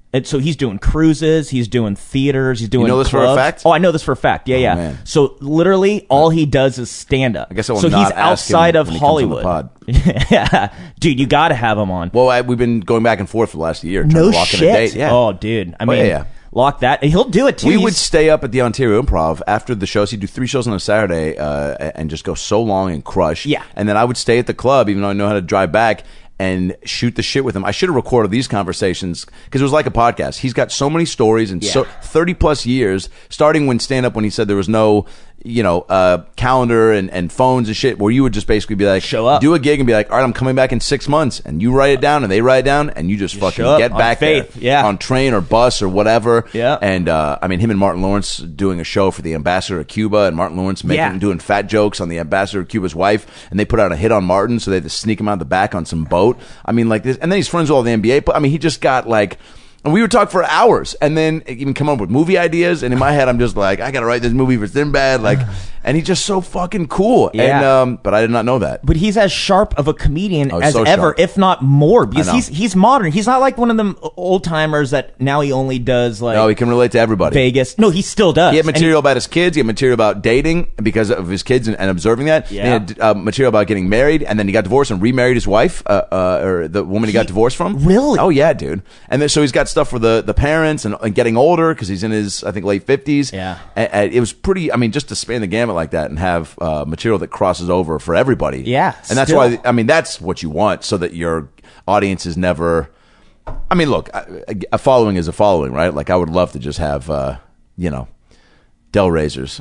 And so he's doing cruises, he's doing theaters, he's doing You know this clubs. for a fact? Oh, I know this for a fact. Yeah, yeah. Man. So literally all he does is stand up. I guess I will so not he's ask outside him of when he comes on the Hollywood. pod. Yeah. Dude, you got to have him on. Well, we've been going back and forth for the last year. Trying No to lock shit. in a date. Yeah. Oh, dude. I mean, yeah. lock that. He'll do it too. We would stay up at the Ontario Improv after the shows. He'd do 3 shows on a Saturday and just go so long and crush. Yeah. And then I would stay at the club, even though I know how to drive back, and shoot the shit with him. I should have recorded these conversations because it was like a podcast. He's got so many stories and so 30 plus years, starting when stand up, when he said there was no, calendar and phones and shit, where you would just basically be like, show up, do a gig and be like, all right, I'm coming back in 6 months, and you write it down and they write it down, and you just fucking get back there on train or bus or whatever. Yeah. And him and Martin Lawrence doing a show for the ambassador of Cuba, and Martin Lawrence doing fat jokes on the ambassador of Cuba's wife, and they put out a hit on Martin, so they had to sneak him out the back on some boat. I mean, like this, and then he's friends with all the NBA. But I mean, he just got like. And we would talk for hours, and then even come up with movie ideas. And in my head, I'm just like, I gotta write this movie for Sinbad. Like, and he's just so fucking cool. Yeah. And but I did not know that. But he's as sharp of a comedian as so ever, sharp. if not more, because he's modern. He's not like one of them old timers that now he only does like. No, he can relate to everybody. Vegas. No, he still does. He had material about his kids. He had material about dating because of his kids and observing that. Yeah. And he had material about getting married, and then he got divorced and remarried his wife, or the woman he got divorced from. Really? Oh yeah, dude. And then so he's got stuff for the parents and getting older because he's in his I think late 50s. Yeah. And it was pretty. I mean, just to span the gamut like that and have material that crosses over for everybody. Yeah. And that's why that's what you want, so that your audience is never. I mean, look, a following is a following, right? Like I would love to just have Del Raisers.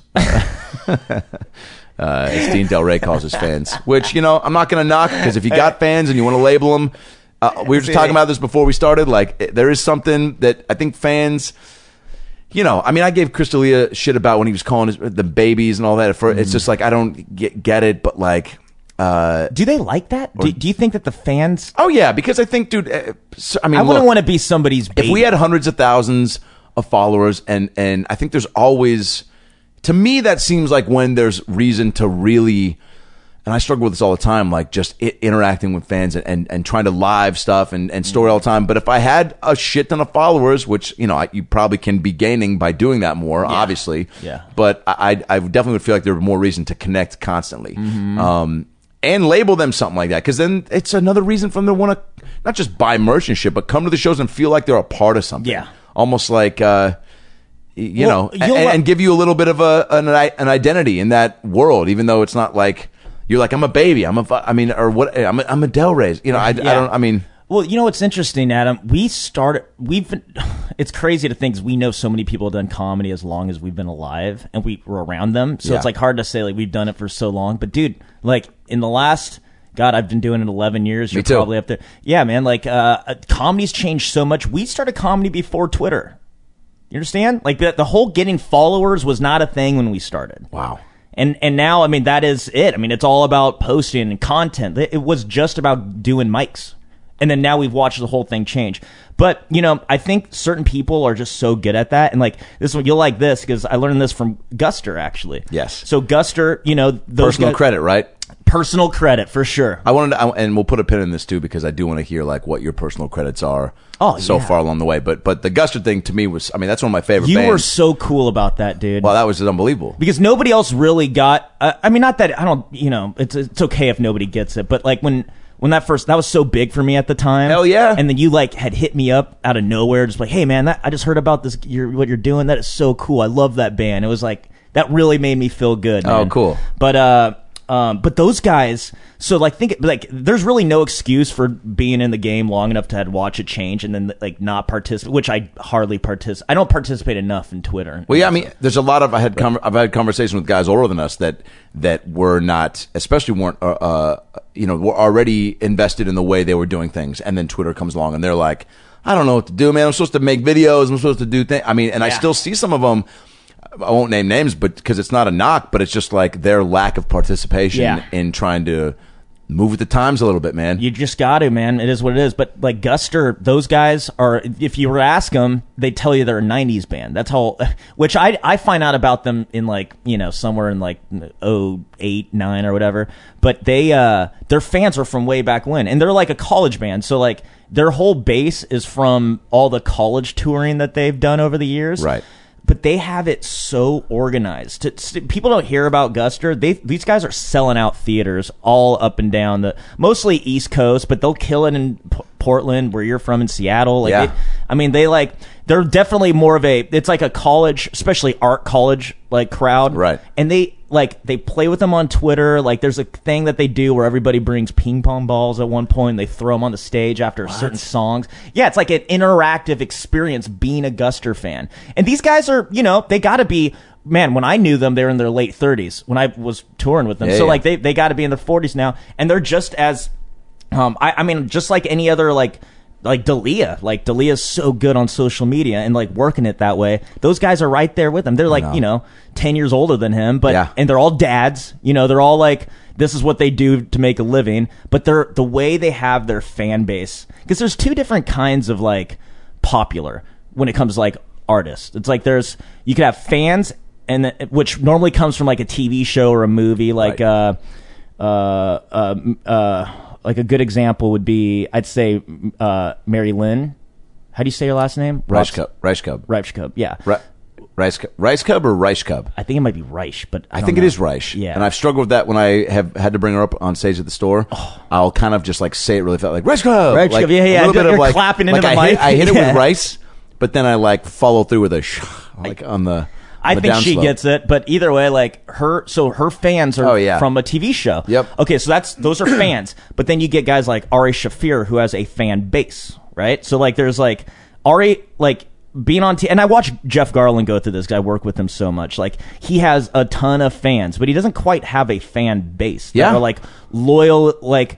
As Dean Del Rey calls his fans, which I'm not going to knock, because if you got fans and you want to label them, we were just talking about this before we started. Like there is something that I think fans, I mean, I gave Chris D'Elia shit about when he was calling the babies and all that. It's just like I don't get it, but like. Do they like that? Do you think that the fans? Oh yeah, because I think, dude. I mean, I wouldn't want to be somebody's baby. If we had hundreds of thousands of followers, and I think there's always. To me, that seems like when there's reason to really, and I struggle with this all the time, like just interacting with fans and trying to live stuff and story all the time. But if I had a shit ton of followers, which, you probably can be gaining by doing that more, obviously. Yeah. But I definitely would feel like there would be more reason to connect constantly. And label them something like that. Because then it's another reason for them to want to not just buy merch and shit, but come to the shows and feel like they're a part of something. Yeah. Almost like... and give you a little bit of an identity in that world, even though it's not like you're like, I'm a baby, I'm a Del Rey. Well, what's interesting, Adam? It's crazy to think we know so many people have done comedy as long as we've been alive, and we were around them. So it's like hard to say like we've done it for so long. But dude, like in the last. God, I've been doing it 11 years. You're probably up there. Yeah, man. Like, comedy's changed so much. We started comedy before Twitter. You understand? Like the whole getting followers was not a thing when we started. Wow. And now, I mean, that is it. I mean, it's all about posting and content. It was just about doing mics. And then now we've watched the whole thing change. But, I think certain people are just so good at that. And like this one, you'll like this because I learned this from Guster, actually. Yes. So Guster, those personal credit, right? Personal credit for sure. I wanted to, and we'll put a pin in this too, because I do want to hear like what your personal credits are. So far along the way. But the Guster thing to me was, I mean, that's one of my favorite bands. You were so cool about that, dude. Well, that was unbelievable. Because nobody else really got, I mean, not that, I don't, it's okay if nobody gets it, but like when that was so big for me at the time. Hell yeah. And then you like had hit me up out of nowhere, just like, hey man, I just heard about this, what you're doing. That is so cool. I love that band. It was like, that really made me feel good, man. Oh, cool. But those guys, so like there's really no excuse for being in the game long enough to watch it change and then like not participate, which I hardly participate. I don't participate enough in Twitter. Well, yeah, I mean, there's a lot of I've had conversations with guys older than us that were not, especially weren't were already invested in the way they were doing things, and then Twitter comes along and they're like, I don't know what to do, man. I'm supposed to make videos. I'm supposed to do things. I mean, and I still see some of them. I won't name names, but because it's not a knock, but it's just like their lack of participation in trying to move with the times a little bit, man. You just got to, man. It is what it is. But like Guster, those guys are, if you were to ask them, they'd tell you they're a 90s band. That's how, which I find out about them in like, somewhere in like 08, 9 or whatever. But their fans are from way back when. And they're like a college band. So like their whole base is from all the college touring that they've done over the years. Right. But they have it so organized. People don't hear about Guster. These guys are selling out theaters all up and down mostly East Coast, but they'll kill it in Portland, where you're from, in Seattle. Like they're definitely more of it's like a college, especially art college like crowd, right? And they play with them on Twitter. Like there's a thing that they do where everybody brings ping pong balls at one point. And they throw them on the stage after certain songs. Yeah, it's like an interactive experience being a Guster fan. And these guys are, they got to be. Man, when I knew them, they were in their late 30s when I was touring with them. So like they got to be in their 40s now, and they're just as, I mean, just like any other like Dalia. Like Dalia's so good on social media and like working it that way. Those guys are right there with him. They're like 10 years older than him, but and they're all dads. They're all like, this is what they do to make a living. But they're the way they have their fan base, because there's two different kinds of like popular when it comes to like artists. It's like you could have fans, and which normally comes from like a TV show or a movie, like like a good example would be, I'd say, Mary Lynn. How do you say your last name? Rice Cub. Yeah. Rice Cub or Rice Cub? I think it might be Reich, but I think it is Reich. Yeah. And I've struggled with that when I have had to bring her up on stage at the store. I'll kind of just like say it really fast, like Rice Cub. Rice Cub, yeah. A little bit of like clapping into the mic. mic. I hit it with rice, but then I like follow through with a on the. I think she gets it, but either way, like her fans are from a TV show. Yep. Okay, so those are fans, but then you get guys like Ari Shaffir who has a fan base, right? So like there's like Ari like being on and I watch Jeff Garland go through this because I work with him so much. Like he has a ton of fans, but he doesn't quite have a fan base. That are like loyal, like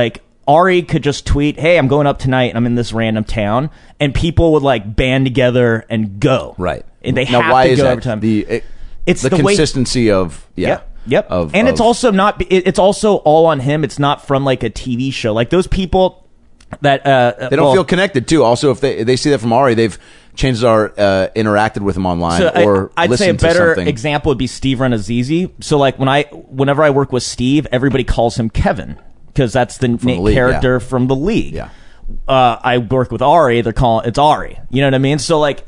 Ari could just tweet, "Hey, I'm going up tonight and I'm in this random town," and people would like band together and go. Right. And they now, have why to is go that? every time. It's the consistency of Yep. And also not. It's also all on him. It's not from like a TV show. Like those people that they don't feel connected too. Also, if they see that from Ari, chances are interacted with him online or I'd say a listened to better something. example would be Steve Renazizi. So like whenever I work with Steve, everybody calls him Kevin because that's the character from the League. Yeah. I work with Ari. It's Ari. You know what I mean? So like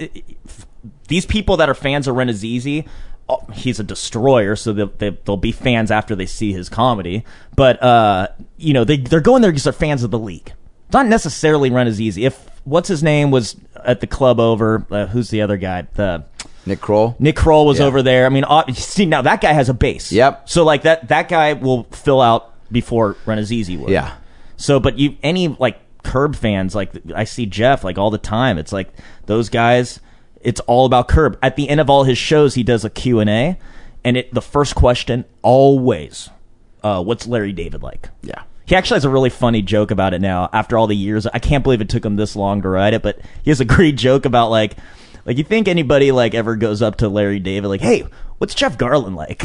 these people that are fans of Renazizi, he's a destroyer, so they'll be fans after they see his comedy. But they're going there because they're fans of the League. It's not necessarily Renazizi. If what's his name was at the club over, who's the other guy? Nick Kroll. Nick Kroll was over there. I mean, see now that guy has a base. Yep. So like that guy will fill out before Renazizi would. Yeah. So, but any like Curb fans, like I see Jeff like all the time. It's like those guys. It's all about Curb. At the end of all his shows, he does a Q&A, and the first question always, what's Larry David like? Yeah. He actually has a really funny joke about it now. After all the years, I can't believe it took him this long to write it, but he has a great joke about like you think anybody like ever goes up to Larry David like, hey, what's Jeff Garland like?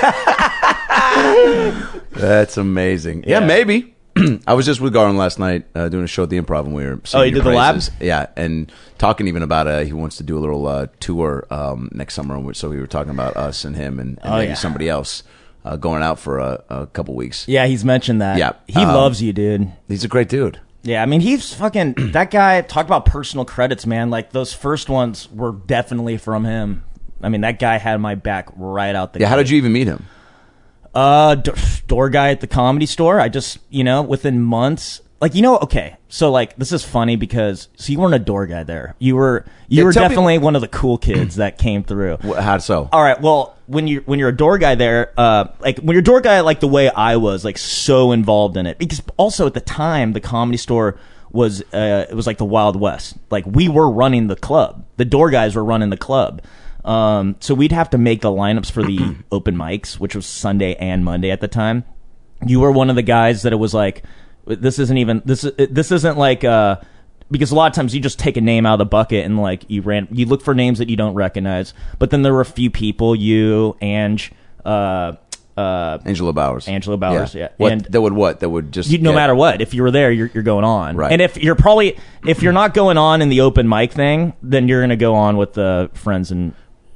That's amazing. Yeah, maybe. I was just with Garland last night doing a show at the Improv, and we were he did the lab? Yeah, and talking even about he wants to do a little tour next summer. So we were talking about us and him and maybe somebody else going out for a couple weeks. Yeah, he's mentioned that. Yeah, he loves you, dude. He's a great dude. Yeah, I mean, he's fucking that guy. Talk about personal credits, man. Like those first ones were definitely from him. I mean, that guy had my back right out the gate. How did you even meet him? Door guy at the Comedy Store. I just, within months, like, okay. So like, this is funny because, you weren't a door guy there. You were definitely one of the cool kids that came through. How so? All right. Well, when you're a door guy there, like when you're a door guy, like the way I was, like so involved in it, because also at the time, the Comedy Store was, it was like the Wild West. Like we were running the club. The door guys were running the club. So we'd have to make the lineups for the open mics, which was Sunday and Monday at the time. You were one of the guys that it was like, this isn't like, because a lot of times you just take a name out of the bucket and like you look for names that you don't recognize. But then there were a few people, you, Ange, Angela Bowers. Yeah. That would just no matter what, if you were there, you're going on. Right. And if you're not going on in the open mic thing, then you're going to go on with the friends and.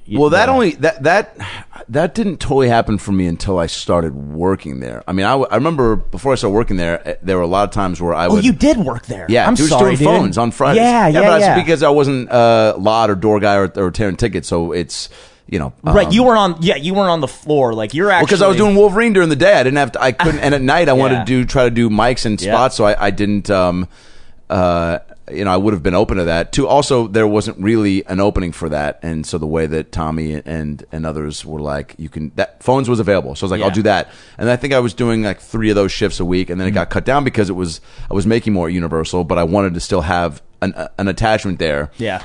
That didn't totally happen for me until I started working there. I mean, I remember before I started working there were a lot of times where I would. Oh, you did work there. Yeah, I'm sorry, doing phones on Fridays. Yeah. But that's because I wasn't lot or door guy or tearing tickets, so it's. Right, you weren't on the floor, like you're actually because I was doing Wolverine during the day. I couldn't, and at night I wanted to try to do mics and spots, so I didn't. I would have been open to that. Also, there wasn't really an opening for that, and so the way that Tommy and others were like, that phones was available, so I was like, I'll do that. And I think I was doing like 3 of those shifts a week, and then it got cut down because I was making more at Universal, but I wanted to still have an attachment there. Yeah.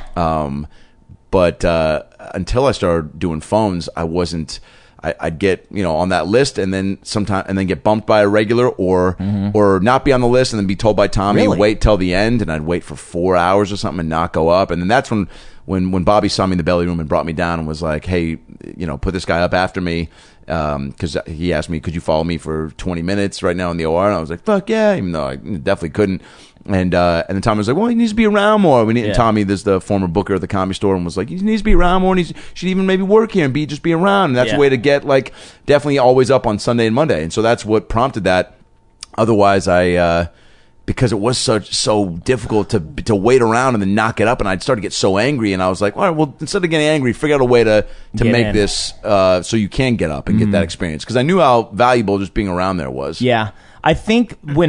But until I started doing phones, I wasn't. I'd get on that list and then get bumped by a regular or not be on the list and then be told by Tommy wait till the end, and I'd wait for 4 hours or something and not go up. And then that's when Bobby saw me in the belly room and brought me down and was like, hey, put this guy up after me, because he asked me, could you follow me for 20 minutes right now in the OR? And I was like, fuck yeah, even though I definitely couldn't. And then Tommy was like, well, he needs to be around more. And Tommy, there's the former booker at the Comedy Store, and was like, he needs to be around more, and he should even maybe work here and just be around. And that's a way to get definitely always up on Sunday and Monday. And so that's what prompted that. Otherwise, because it was so difficult to wait around and then not get up, and I'd start to get so angry, and I was like, all right, well, instead of getting angry, figure out a way to make this so you can get up and get that experience. Because I knew how valuable just being around there was. Yeah. I think when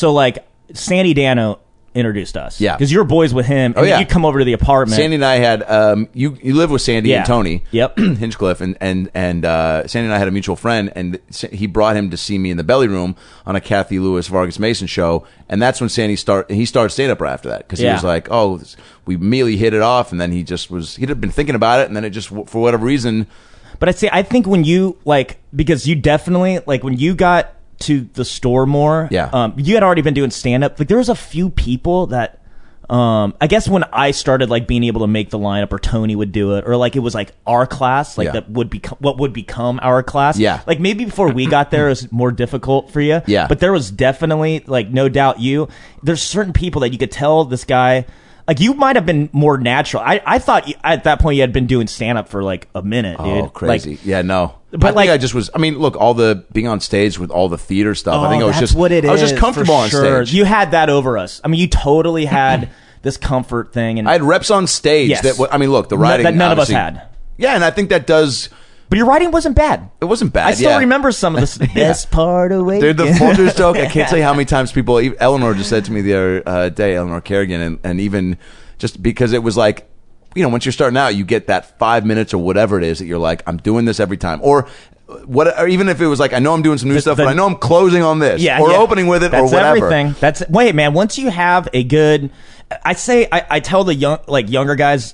Sandy Dano introduced us. Yeah. Because you were boys with him, and you'd come over to the apartment. Sandy and I had, you lived with Sandy and Tony. Yep. Hinchcliffe, and Sandy and I had a mutual friend, and he brought him to see me in the belly room on a Kathy Lewis Vargas Mason show, and that's when he started stand-up right after that, because he was like, oh, we immediately hit it off, and then he'd been thinking about it, and then it just, for whatever reason. But I think when you, because you definitely, when you got to the store more. Yeah. You had already been doing stand-up. There was a few people that, I guess when I started being able to make the lineup, or Tony would do it, or it was our class, that would become what would become our class. Yeah. Maybe before we got there, it was more difficult for you. Yeah. But there was definitely, no doubt there's certain people that you could tell this guy, you might have been more natural. I thought at that point you had been doing stand-up for a minute, dude. Oh, crazy. Yeah, no. But I think I just was. I mean, look, all the being on stage with all the theater stuff. I think I was just comfortable on stage. You had that over us. I mean, you totally had this comfort thing, and I had reps on stage. Yes. Look, the writing that none of us had. Yeah, and I think that does. But your writing wasn't bad. It wasn't bad. I still remember some of the best part of it. Dude, the Folgers joke. I can't tell you how many times people. Eleanor just said to me the other day, Eleanor Kerrigan, and even just because it was once you're starting out, you get that 5 minutes or whatever it is that you're like, I'm doing this every time, or even if it was I know I'm doing some new stuff, but I know I'm closing on this, or opening with it, that's or whatever. Everything. Wait, man. Once you have a good, I tell the younger guys,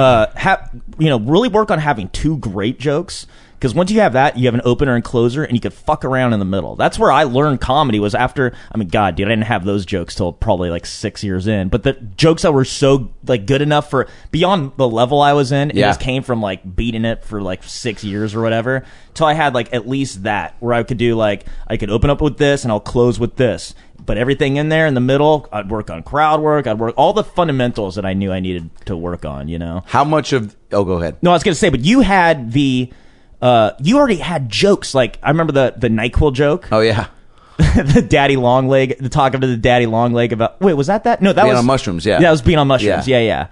really work on having 2 great jokes. Because once you have that, you have an opener and closer, and you could fuck around in the middle. That's where I learned comedy, was after, God, dude, I didn't have those jokes till probably 6 years in. But the jokes that were so good enough for beyond the level I was in, it just came from beating it for 6 years or whatever. Till I had at least that, where I could do I could open up with this and I'll close with this. But everything in there in the middle, I'd work on crowd work. I'd work all the fundamentals that I knew I needed to work on. How much of? Oh, go ahead. No, I was going to say, but you had the. You already had jokes. I remember the NyQuil joke. Oh yeah. The daddy long leg, the talking to the daddy long leg about. Wait, was that? No, that being was on mushrooms. Yeah, that was being on mushrooms. Yeah.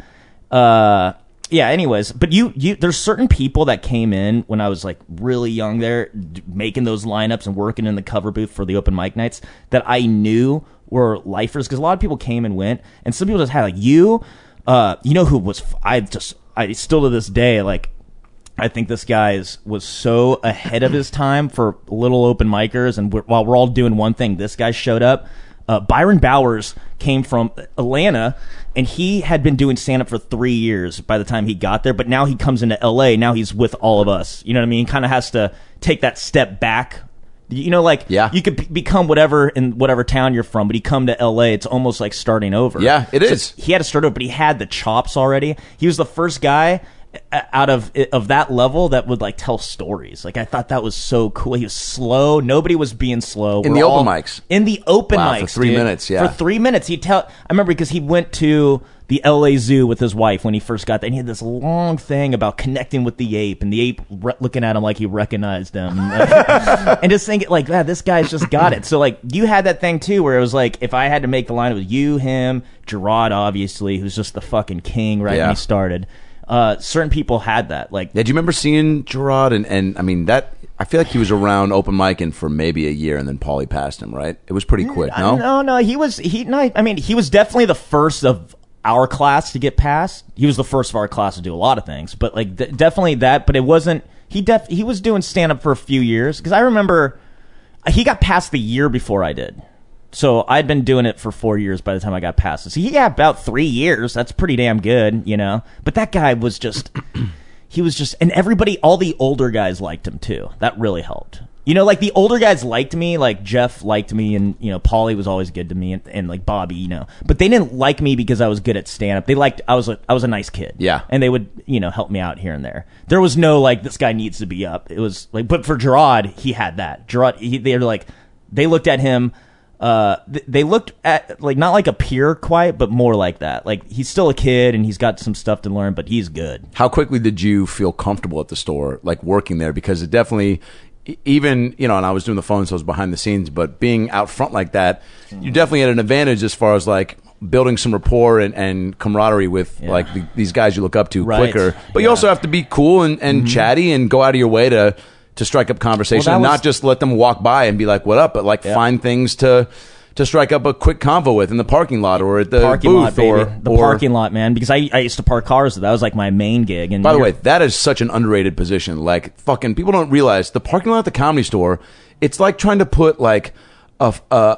Anyways, but you, there's certain people that came in when I was really young there, making those lineups and working in the cover booth for the open mic nights, that I knew were lifers, because a lot of people came and went, and some people just had you know who was I still to this day I think this guy was so ahead of his time for little open micers, and while we're all doing one thing, this guy showed up. Byron Bowers came from Atlanta, and he had been doing stand-up for 3 years by the time he got there, but now he comes into L.A., now he's with all of us. You know what I mean? Kind of has to take that step back. You could become whatever in whatever town you're from, but you come to L.A., it's almost like starting over. Yeah, it is. He had to start over, but he had the chops already. He was the first guy out of that level that would like tell stories. Like I thought that was so cool. He was slow. Nobody was being slow. In the open mics. In the open mics, for 3 minutes. Yeah, for 3 minutes. He'd tell. I remember because he went to the LA Zoo with his wife when he first got there, and he had this long thing about connecting with the ape, and the ape looking at him like he recognized him, and just thinking like, this guy's just got it. So like, you had that thing too, where it was like, if I had to make the line, it was you, him, Gerard, obviously, who's just the fucking king when he started. Certain people had that. Like, yeah, do you remember seeing Gerard? And I mean that. I feel like he was around open micing for maybe a year, and then Paulie passed him. Right? It was pretty quick. No, he was definitely the first of our class to get passed. He was the first of our class to do a lot of things, but like definitely that. But it wasn't. He was doing stand up for a few years, because I remember he got passed the year before I did. So I'd been doing it for 4 years by the time I got past it. So he got about 3 years. That's pretty damn good, you know. But that guy was just, and everybody, all the older guys liked him too. That really helped. You know, like the older guys liked me, like Jeff liked me, and you know, Paulie was always good to me, and like Bobby, you know. But they didn't like me because I was good at stand up. They liked I was a nice kid. Yeah. And they would, you know, help me out here and there. There was no like, this guy needs to be up. It was like, but for Gerard, he had that. Gerard, they were like, they looked at him. They looked at like not like a peer quite, but more like that. Like he's still a kid and he's got some stuff to learn, but he's good. How quickly did you feel comfortable at the store, like working there? Because it definitely, even, you know, and I was doing the phone, so I was behind the scenes, but being out front like that, you definitely had an advantage as far as like building some rapport and camaraderie with like these guys you look up to quicker. But you also have to be cool and chatty and go out of your way to strike up conversation, and not just let them walk by and be like, what up, but like find things to strike up a quick convo with in the parking lot or at the parking booth lot, the parking lot, man, because I used to park cars. That was like my main gig. And by the way, that is such an underrated position. Like fucking people don't realize the parking lot at the Comedy Store, it's like trying to put like a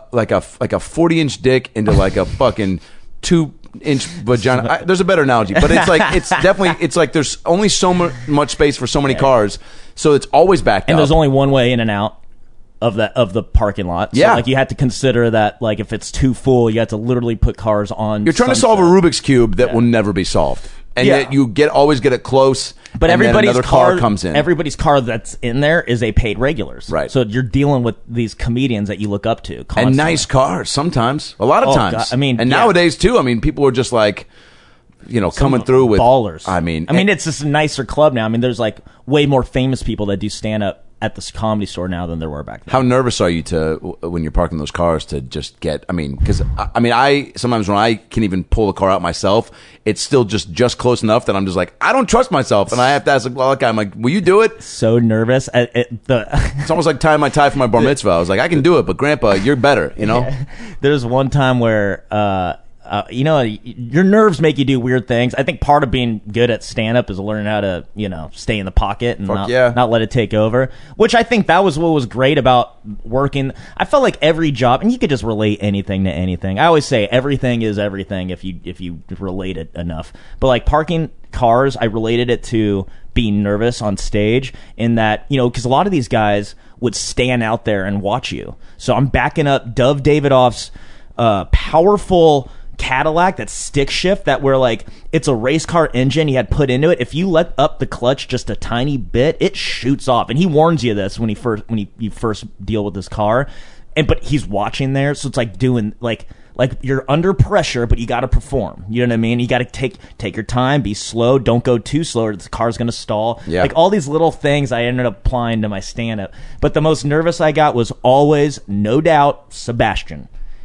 40-inch dick into like a fucking 2-inch vagina. There's a better analogy, but it's like, it's definitely, it's like there's only so much space for so many cars, so it's always backed up. And there's only one way in and out of the parking lot. So like you have to consider that, like if it's too full, you have to literally put cars on. You're trying to solve a Rubik's Cube that will never be solved. And yet you always get it close, but everybody's car comes in. Everybody's car that's in there is a paid regulars. Right. So you're dealing with these comedians that you look up to constantly. And nice cars sometimes. A lot of times. God. I mean, and nowadays too, I mean, people are just like, you know, coming through with ballers. I mean, it's just a nicer club now. I mean, there's like way more famous people that do stand up at this Comedy Store now than there were back then. How nervous are you when you're parking those cars to just get, I mean, because I sometimes when I can even pull the car out myself, it's still just close enough that I'm just like, I don't trust myself, and I have to ask the guy, I'm like, will you do it? So nervous. It's almost like tying my tie for my bar mitzvah. I was like, I can do it, but Grandpa, you're better, you know? Yeah. There's one time where you know, your nerves make you do weird things. I think part of being good at stand-up is learning how to, you know, stay in the pocket and not let it take over, which I think that was what was great about working. I felt like every job, and you could just relate anything to anything. I always say everything is everything if you relate it enough. But like parking cars, I related it to being nervous on stage, in that, you know, because a lot of these guys would stand out there and watch you. So I'm backing up Dov Davidoff's powerful Cadillac, that stick shift, that where like it's a race car engine he had put into it. If you let up the clutch just a tiny bit, it shoots off. And he warns you this when you first deal with this car. But he's watching there, so it's like doing like you're under pressure, but you got to perform. You know what I mean? You got to take your time, be slow, don't go too slow, or the car's gonna stall. Yeah. Like all these little things I ended up applying to my stand-up. But the most nervous I got was always, no doubt, Sebastian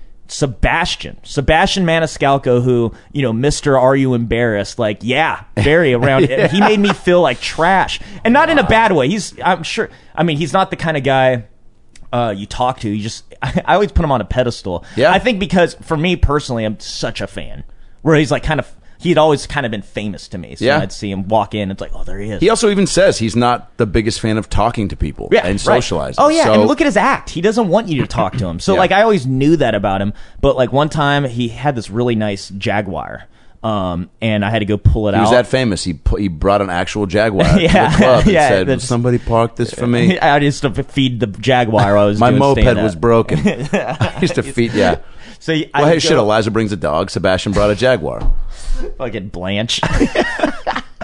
Maniscalco, who, you know, Mr. Are You Embarrassed? Like, very around. Yeah. He made me feel like trash, and not in a bad way. I'm sure. I mean, he's not the kind of guy you talk to. I always put him on a pedestal. Yeah. I think because for me personally, I'm such a fan. Where he's like he'd always kind of been famous to me. So I'd see him walk in, it's like, oh, there he is. He also even says he's not the biggest fan of talking to people and socializing. Oh, yeah, and look at his act. He doesn't want you to talk to him. So, like, I always knew that about him. But, like, one time he had this really nice Jaguar. And I had to go pull it out. He was that famous. He brought an actual Jaguar to the club and said, will somebody park this for me? I used to feed the Jaguar while I was My moped was broken. I used to feed, So hey, shit, Eliza brings a dog. Sebastian brought a Jaguar. Fucking Blanche.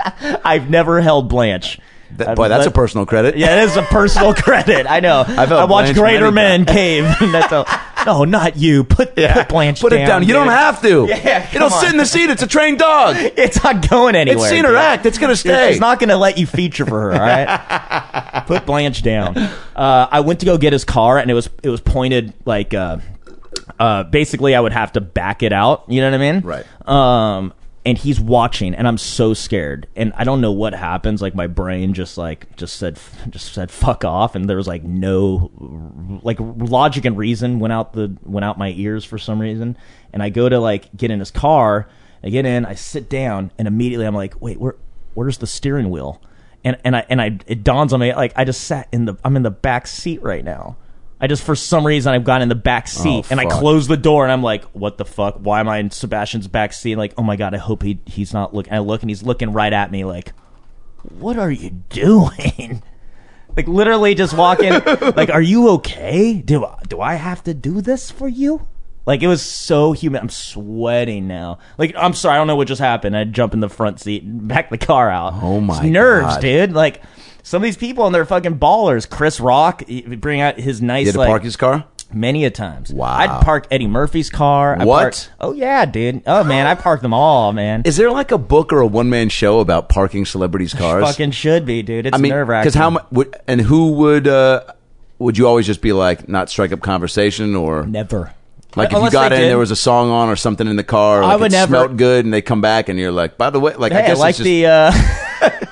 I've never held Blanche. Boy, that's a personal credit. Yeah, it is a personal credit. I know. I watched Greater Men Cave. No, not you. Put Blanche Put down. It down. You don't have to. Yeah, it'll sit in the seat. It's a trained dog. It's not going anywhere. It's seen her act. It's going to stay. She's not going to let you feature for her, all right? Put Blanche down. I went to go get his car, and it was pointed like... basically, I would have to back it out. You know what I mean? Right. And he's watching, and I'm so scared, and I don't know what happens. Like my brain just said fuck off, and there was like no like logic and reason went out my ears for some reason. And I go to like get in his car, I get in, I sit down, and immediately I'm like, wait, where's the steering wheel? And it dawns on me, like I'm in the back seat right now. I just, for some reason, I've gotten in the back seat, and I close the door, and I'm like, what the fuck? Why am I in Sebastian's back seat? Like, oh my God, I hope he's not looking. I look, and he's looking right at me like, what are you doing? Like, literally just walking, like, are you okay? Do I have to do this for you? Like, it was so humid. I'm sweating now. Like, I'm sorry, I don't know what just happened. I jump in the front seat and back the car out. Oh my nerves, God. dude. Like... Some of these people and they're fucking ballers. Chris Rock, bring out his nice. You had to park his car? Many a times. Wow. I'd park Eddie Murphy's car. Oh yeah, dude. Oh man, I parked them all, man. Is there like a book or a one-man show about parking celebrities' cars? Fucking should be, dude. It's nerve-wracking. Because who would you always just be like, not strike up conversation or never? Like if you got in, there was a song on or something in the car, like I would never. Smelled good, and they come back and you're like, by the way, like hey, I guess I like it's just,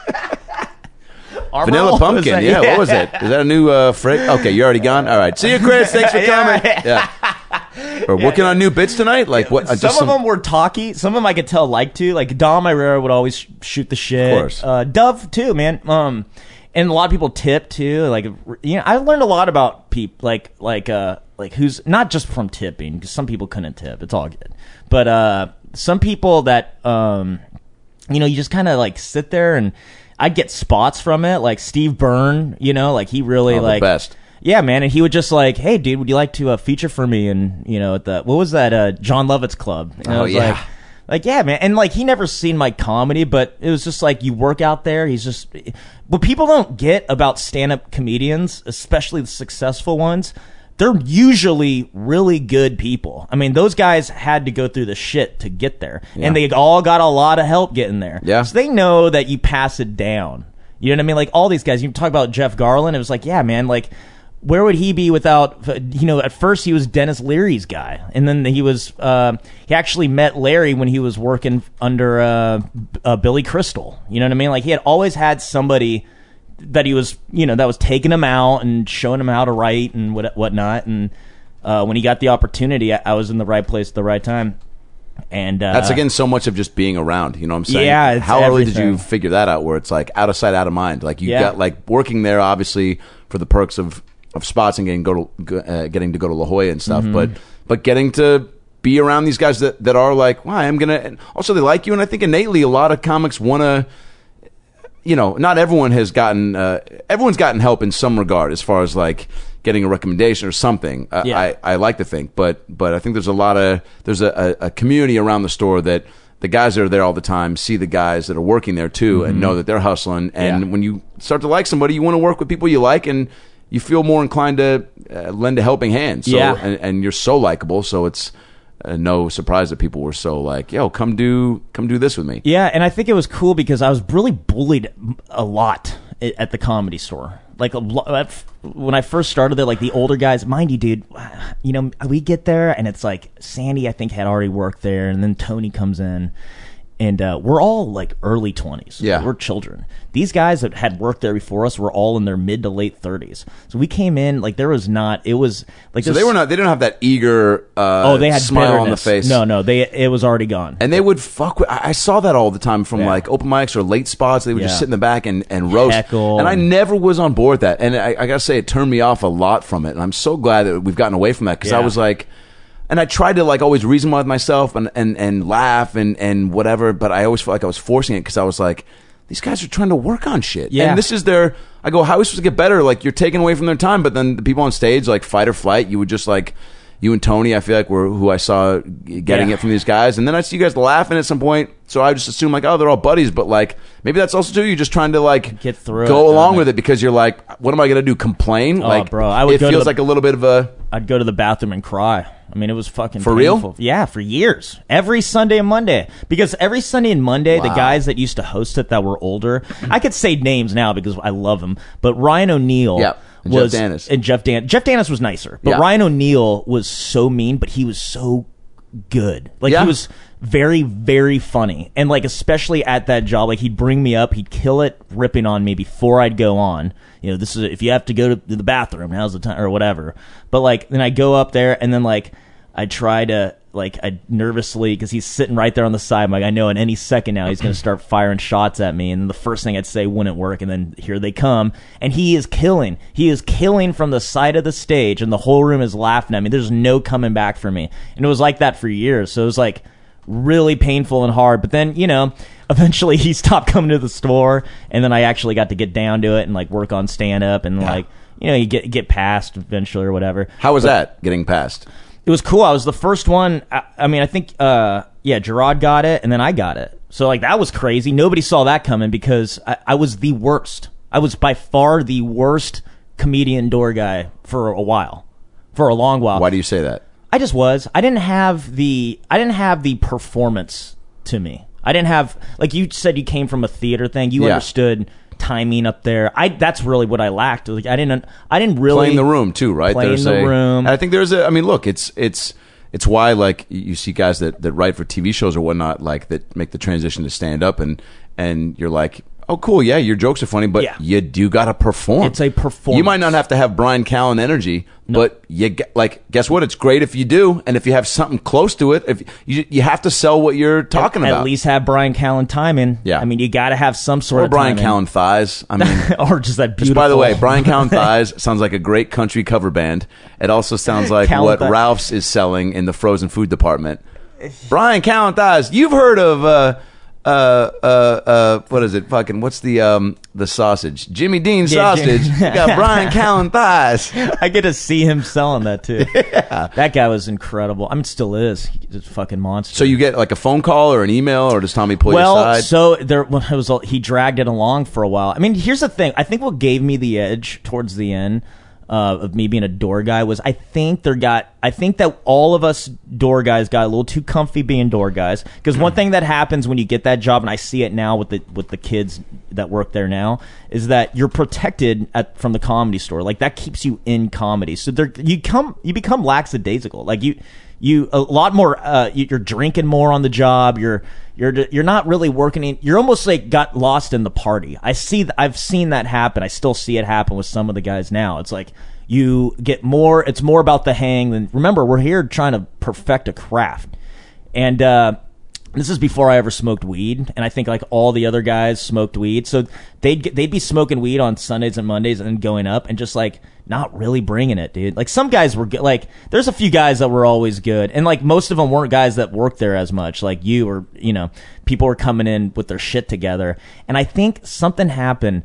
Vanilla Pumpkin, yeah. What was it? Is that a new Frick? Okay, you're already gone? All right. See you, Chris. Thanks for coming. Yeah. We're working on new bits tonight? Like what? Some of them were talky. Some of them I could tell liked to. Like Dom Irrera would always shoot the shit. Of course. Dove, too, man. And a lot of people tip, too. Like, you know, I learned a lot about people, like who's not just from tipping, because some people couldn't tip. It's all good. But some people that, you know, you just kind of like sit there and I'd get spots from it, like Steve Byrne, you know, like he really the best. Yeah, man, and he would just like, hey, dude, would you like to feature for me? And you know, at the what was that, John Lovett's Club? And I was like, yeah, man, and like he never seen my comedy, but it was just like you work out there. He's just what people don't get about stand-up comedians, especially the successful ones. They're usually really good people. I mean, those guys had to go through the shit to get there. Yeah. And they all got a lot of help getting there. Yeah. So they know that you pass it down. You know what I mean? Like, all these guys, you talk about Jeff Garland, it was like, yeah, man, like, where would he be without, you know, at first he was Dennis Leary's guy. And then he was, he actually met Larry when he was working under Billy Crystal. You know what I mean? Like, he had always had somebody that he was, you know, that was taking him out and showing him how to write and whatnot. And when he got the opportunity, I was in the right place at the right time. And that's again so much of just being around. You know what I'm saying? Yeah. How early did you figure that out? Where it's like out of sight, out of mind. Like you got like working there, obviously for the perks of spots and getting to go to La Jolla and stuff. Mm-hmm. But getting to be around these guys that are like, wow, I'm gonna. And also, they like you, and I think innately a lot of comics want to. You know, not everyone has gotten. Everyone's gotten help in some regard, as far as like getting a recommendation or something. I like to think, but I think there's a community around the store that the guys that are there all the time see the guys that are working there too, and know that they're hustling. And when you start to like somebody, you want to work with people you like, and you feel more inclined to lend a helping hand. So, and you're so likable, so it's. No surprise that people were so like, yo, come do this with me. Yeah, and I think it was cool because I was really bullied a lot at the Comedy Store. Like when I first started there, like the older guys, mind you, dude, you know, we get there and it's like Sandy, I think, had already worked there, and then Tony comes in. And we're all like early 20s. Yeah. We're children. These guys that had worked there before us were all in their mid to late 30s. So we came in, like, it was like. So they didn't have that eager they had smile bitterness on the face. No, it was already gone. And they would fuck with, I saw that all the time from like open mics or late spots. They would just sit in the back and roast. Heckle. And I never was on board with that. And I gotta say, it turned me off a lot from it. And I'm so glad that we've gotten away from that, because I was like, and I tried to like always reason with myself and laugh and whatever, but I always felt like I was forcing it, because I was like, these guys are trying to work on shit. Yeah. And this is I go, how are we supposed to get better? Like, you're taking away from their time, but then the people on stage, like Fight or Flight, you would just like, you and Tony, I feel like were who I saw getting it from these guys. And then I see you guys laughing at some point. So I just assume like, oh, they're all buddies, but like maybe that's also too you just trying to like get through go along with it because you're like, what am I gonna do? Complain? Like, bro, I would it feels like a little bit of a. I'd go to the bathroom and cry. I mean, it was fucking for painful. real. Yeah, for years, every Sunday and Monday, because every Sunday and Monday, the guys that used to host it that were older, I could say names now because I love them, but Ryan O'Neal. Yeah. Was Jeff Dennis. And Jeff Dennis was nicer, but Ryan O'Neal was so mean, but he was so good. Like he was very, very funny, and like especially at that job, like he'd bring me up, he'd kill it ripping on me before I'd go on. You know, this is if you have to go to the bathroom, now's the time or whatever. But like then I go up there, and then like I try to I nervously because he's sitting right there on the side. I'm like I know in any second now he's going to start firing shots at me, and then the first thing I'd say wouldn't work, and then here they come, and he is killing from the side of the stage, and the whole room is laughing at me. There's no coming back for me, and it was like that for years. So it was like really painful and hard. But then eventually he stopped coming to the store, and then I actually got to get down to it and like work on stand up and you get past eventually or whatever. How was that getting past? It was cool. I was the first one. I mean, I think, Gerard got it, and then I got it. So, like, that was crazy. Nobody saw that coming because I was the worst. I was by far the worst comedian door guy for a long while. Why do you say that? I just was. I didn't have the performance to me. I didn't have, like you said, you came from a theater thing. You understood timing up there. That's really what I lacked. Like I didn't really play in the room too, right? Play in the room. And I think there's I mean, look, it's why like you see guys that write for TV shows or whatnot, like that make the transition to stand up, and you're like, oh, cool, yeah, your jokes are funny, but you do got to perform. It's a performance. You might not have to have Brian Callen energy, but guess what? It's great if you do, and if you have something close to it, if you have to sell what you're talking about. At least have Brian Callen timing. Yeah, I mean, you got to have some sort of Brian timing. Callen thighs. I mean, or just that beautiful. Just by the way, Brian Callen thighs sounds like a great country cover band. It also sounds like what Ralph's is selling in the frozen food department. Brian Callen thighs. You've heard of. What is it? Fucking what's the sausage? Jimmy Dean sausage. You got Brian Callen thighs. I get to see him selling that too. Yeah. That guy was incredible. I mean, still is. He's a fucking monster. So you get like a phone call or an email, or does Tommy pull you aside? So he dragged it along for a while. I mean, here's the thing. I think what gave me the edge towards the end of me being a door guy was I think that all of us door guys got a little too comfy being door guys, because one thing that happens when you get that job, and I see it now with the kids that work there now, is that you're protected from the Comedy Store. Like that keeps you in comedy. So you become lackadaisical. Like you a lot more. You're drinking more on the job. You're not really working. You're almost like got lost in the party. I've seen that happen. I still see it happen with some of the guys now. It's like you get more. It's more about the hang than. Remember, we're here trying to perfect a craft, and this is before I ever smoked weed. And I think like all the other guys smoked weed, so they'd be smoking weed on Sundays and Mondays and then going up and just like not really bringing it, dude. Like some guys were good. Like there's a few guys that were always good, and like most of them weren't guys that worked there as much. Like you or people were coming in with their shit together, and I think something happened.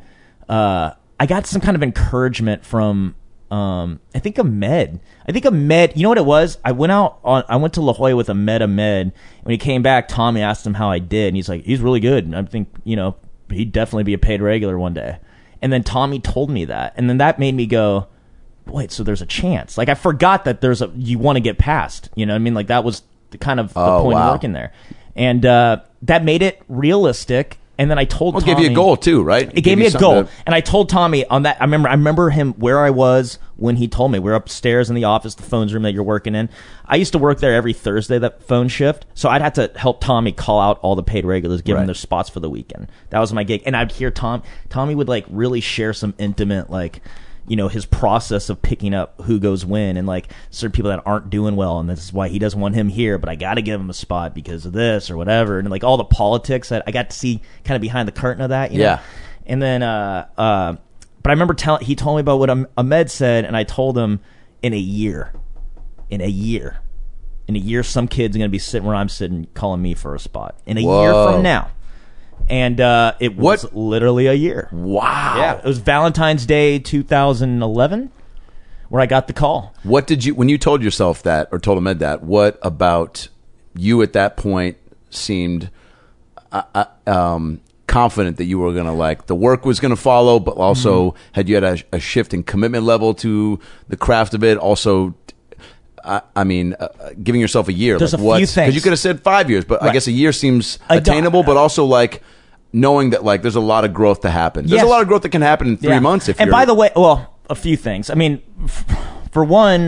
I got some kind of encouragement from I think Ahmed. You know what it was? I went to La Jolla with Ahmed. When he came back, Tommy asked him how I did, and he's like, he's really good. And I think he'd definitely be a paid regular one day. And then Tommy told me that, and then that made me go, wait, so there's a chance. Like I forgot that you want to get past. You know what I mean? Like that was the kind of the point of working there, and that made it realistic. And then I told Tommy. It gave you a goal too, right? It gave me a goal. And I told Tommy on that. I remember him where I was when he told me. We were upstairs in the office, the phones room that you're working in. I used to work there every Thursday, that phone shift. So I'd have to help Tommy call out all the paid regulars, give them their spots for the weekend. That was my gig. And I'd hear Tommy would like really share some intimate, like, his process of picking up who goes when, and like certain people that aren't doing well, and this is why he doesn't want him here, but I got to give him a spot because of this or whatever, and like all the politics that I got to see kind of behind the curtain of that, know? And then, but I remember he told me about what Ahmed said, and I told him in a year, some kid's going to be sitting where I'm sitting calling me for a spot in a year from now. And it was literally a year. Wow. Yeah, it was Valentine's Day 2011 where I got the call. What did when you told yourself that or told Ahmed that, what about you at that point seemed confident that you were going to like the work was going to follow, but also had you had a shift in commitment level to the craft of it? Also, giving yourself a year. There's like a few things. Because you could have said 5 years, but I guess a year seems attainable, but also like knowing that like there's a lot of growth to happen. There's a lot of growth that can happen in 3 months. And by the way, well, a few things. I mean, for one,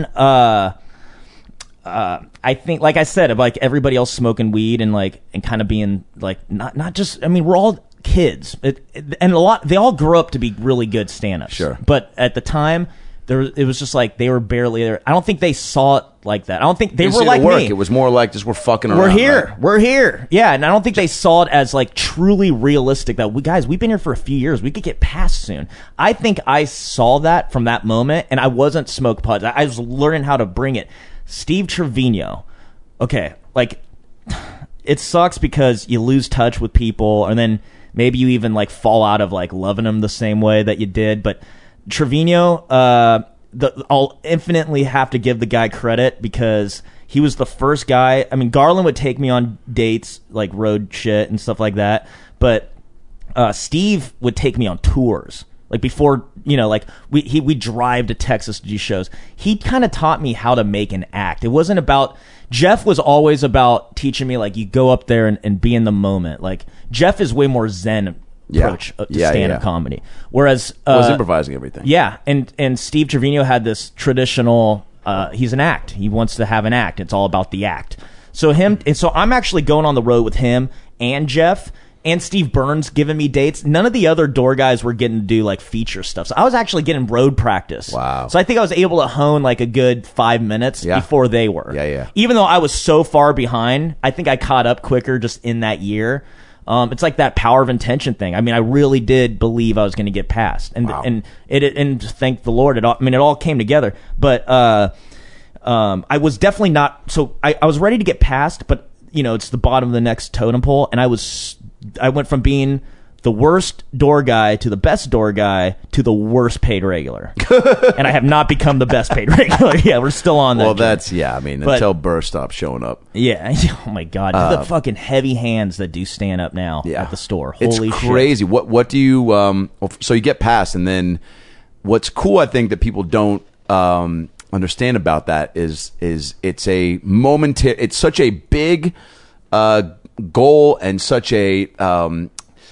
I think, like I said, like everybody else smoking weed and kind of being like not just. I mean, we're all kids, and they all grew up to be really good stand-ups. Sure, but at the time, it was just like they were barely there. I don't think they saw it like that. I don't think they were like me. It was more like just we're fucking around. We're here. Right? We're here. Yeah, and I don't think they saw it as like truly realistic that we've been here for a few years. We could get past soon. I think I saw that from that moment, and I wasn't smoke pods. I was learning how to bring it. Steve Trevino. Okay, like it sucks because you lose touch with people, and then maybe you even like fall out of like loving them the same way that you did. But Trevino, I'll infinitely have to give the guy credit because he was the first guy. I mean, Garland would take me on dates, like road shit and stuff like that. But Steve would take me on tours. Like before, like we drive to Texas to do shows. He kind of taught me how to make an act. It wasn't about, Jeff was always about teaching me like you go up there and be in the moment. Like Jeff is way more zen approach to stand-up comedy. Whereas was improvising everything. Yeah, and Steve Trevino had this traditional. He's an act. He wants to have an act. It's all about the act. So I'm actually going on the road with him and Jeff and Steve Burns giving me dates. None of the other door guys were getting to do like feature stuff. So I was actually getting road practice. Wow. So I think I was able to hone like a good 5 minutes before they were. Yeah. Even though I was so far behind, I think I caught up quicker just in that year. It's like that power of intention thing. I mean, I really did believe I was going to get past, and thank the Lord, it all came together. But I was definitely not. So I was ready to get past, but it's the bottom of the next totem pole, and I went from being the worst door guy to the best door guy to the worst paid regular. And I have not become the best paid regular. Yeah, we're still on that. Well, that's, until Burr stops showing up. Yeah. Oh, my God. The fucking heavy hands that do stand up now at the store. Holy it's crazy. Shit. What do you, so you get past, and then what's cool, I think, that people don't understand about that is it's a momentary, it's such a big goal and such a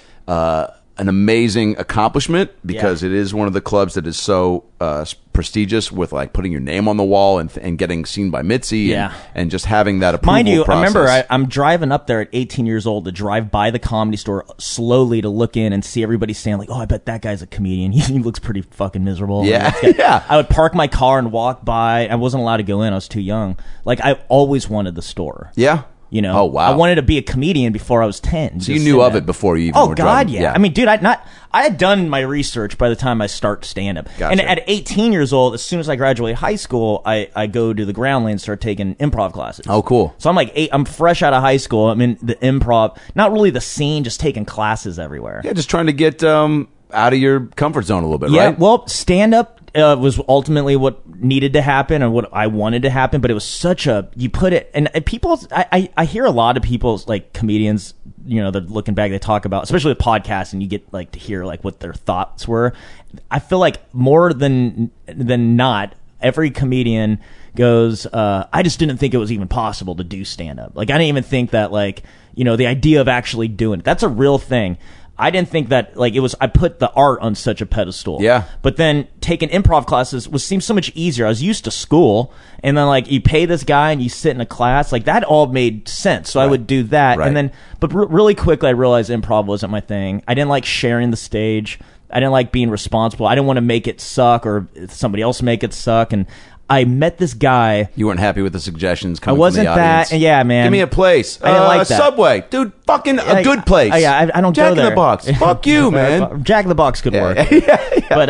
an amazing accomplishment because it is one of the clubs that is so prestigious with like putting your name on the wall and getting seen by Mitzi and just having that approval Mind you, process. I remember I'm driving up there at 18 years old to drive by the Comedy Store slowly to look in and see everybody saying like, oh, I bet that guy's a comedian. He looks pretty fucking miserable. Yeah. I would park my car and walk by. I wasn't allowed to go in. I was too young. Like I always wanted the store. Yeah. Oh wow! I wanted to be a comedian before I was 10. So you knew of it before you even were God, driving. I mean, dude, I had done my research by the time I start stand-up. Gotcha. And at 18 years old, as soon as I graduate high school, I go to the Groundling and start taking improv classes. Oh, cool. So I'm like I'm fresh out of high school. I'm in the improv, not really the scene, just taking classes everywhere. Yeah, just trying to get out of your comfort zone a little bit, right? Yeah, well, stand-up was ultimately what needed to happen and what I wanted to happen, but it was such a, you put it, and people, I hear a lot of people, like comedians, they're looking back, they talk about, especially with podcasts, and you get like to hear like what their thoughts were. I feel like more than not, every comedian goes, I just didn't think it was even possible to do stand-up. Like, I didn't even think that, like, the idea of actually doing it, that's a real thing. I didn't think that, like, I put the art on such a pedestal. Yeah. But then taking improv classes seemed so much easier. I was used to school, and then, like, you pay this guy and you sit in a class. Like, that all made sense. So I would do that. Right. And then, but really quickly I realized improv wasn't my thing. I didn't like sharing the stage. I didn't like being responsible. I didn't want to make it suck or somebody else make it suck. And I met this guy. You weren't happy with the suggestions coming from the audience. Yeah, man. Give me a place. I didn't like that. Subway. Dude, fucking a good place. I don't Jack go there. Jack in the Box. Fuck you, man. Jack in the Box could work. Yeah. But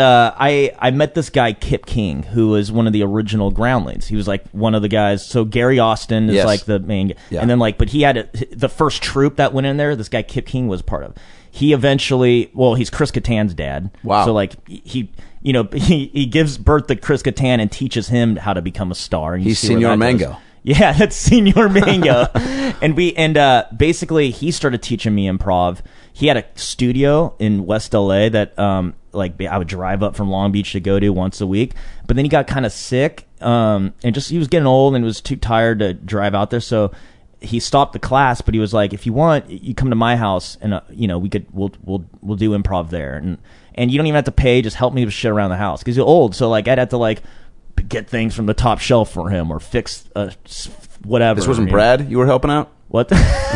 I met this guy, Kip King, who was one of the original Groundlings. He was like one of the guys. So Gary Austin is like the main guy. Yeah. And then but he had the first troupe that went in there, this guy Kip King was part of. He eventually, he's Chris Kattan's dad. Wow. So like he gives birth to Chris Kattan and teaches him how to become a star. And he's Senor Mango. Yeah, that's Senor Mango. And basically he started teaching me improv. He had a studio in West LA that I would drive up from Long Beach to go to once a week. But then he got kind of sick, and he was getting old and was too tired to drive out there. So he stopped the class, but he was like, if you want, you come to my house and we'll do improv there. And you don't even have to pay, just help me with shit around the house. Because he's old, so like I'd have to like get things from the top shelf for him or fix whatever. This wasn't Brad you were helping out? What?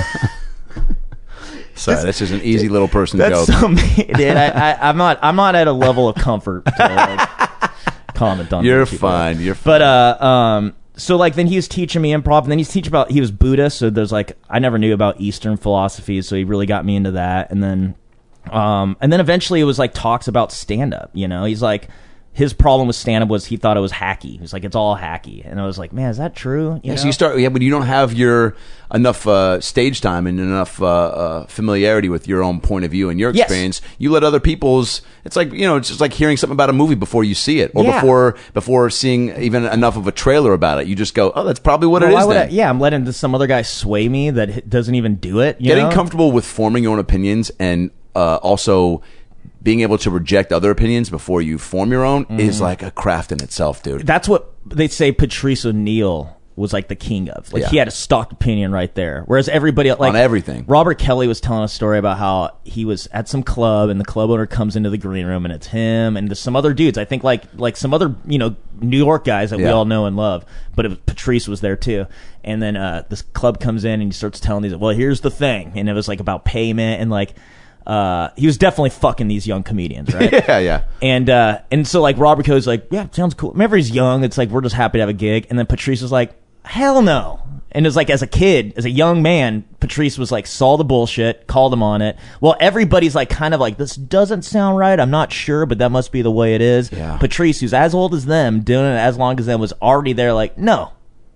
Sorry, this is an easy little person that's joke. So mean, dude. I'm not at a level of comfort to like, comment on. You're fine. You're fine. But so like then he was teaching me improv, and then he was Buddhist, so there's like I never knew about Eastern philosophy, so he really got me into that, and then eventually it was like talks about stand up. He's like, his problem with stand-up was he thought it was hacky. He was like, it's all hacky. And I was like, man, is that true? So you start, when you don't have enough stage time and enough familiarity with your own point of view and your experience, you let other people's, it's like, it's just like hearing something about a movie before you see it, or before seeing even enough of a trailer about it. You just go, oh, that's probably what it is then. I'm letting some other guy sway me that doesn't even do it. Getting comfortable with forming your own opinions and also being able to reject other opinions before you form your own is like a craft in itself, dude. That's what they say Patrice O'Neal was like the king of. Like he had a stock opinion right there. Whereas everybody like on everything. Robert Kelly was telling a story about how he was at some club and the club owner comes into the green room and it's him and there's some other dudes. I think like some other, New York guys that we all know and love. But Patrice was there too. And then this club comes in and he starts telling these, well, here's the thing. And it was like about payment and like he was definitely fucking these young comedians, right? Yeah. And so like Robert Kelly's like, yeah, sounds cool. Remember he's young. It's like, we're just happy to have a gig. And then Patrice was like, hell no. And it's like, as a young man, Patrice was like, saw the bullshit, called him on it. Well, everybody's like, kind of like, this doesn't sound right. I'm not sure, but that must be the way it is. Yeah. Patrice, who's as old as them, doing it as long as them, was already there like, no.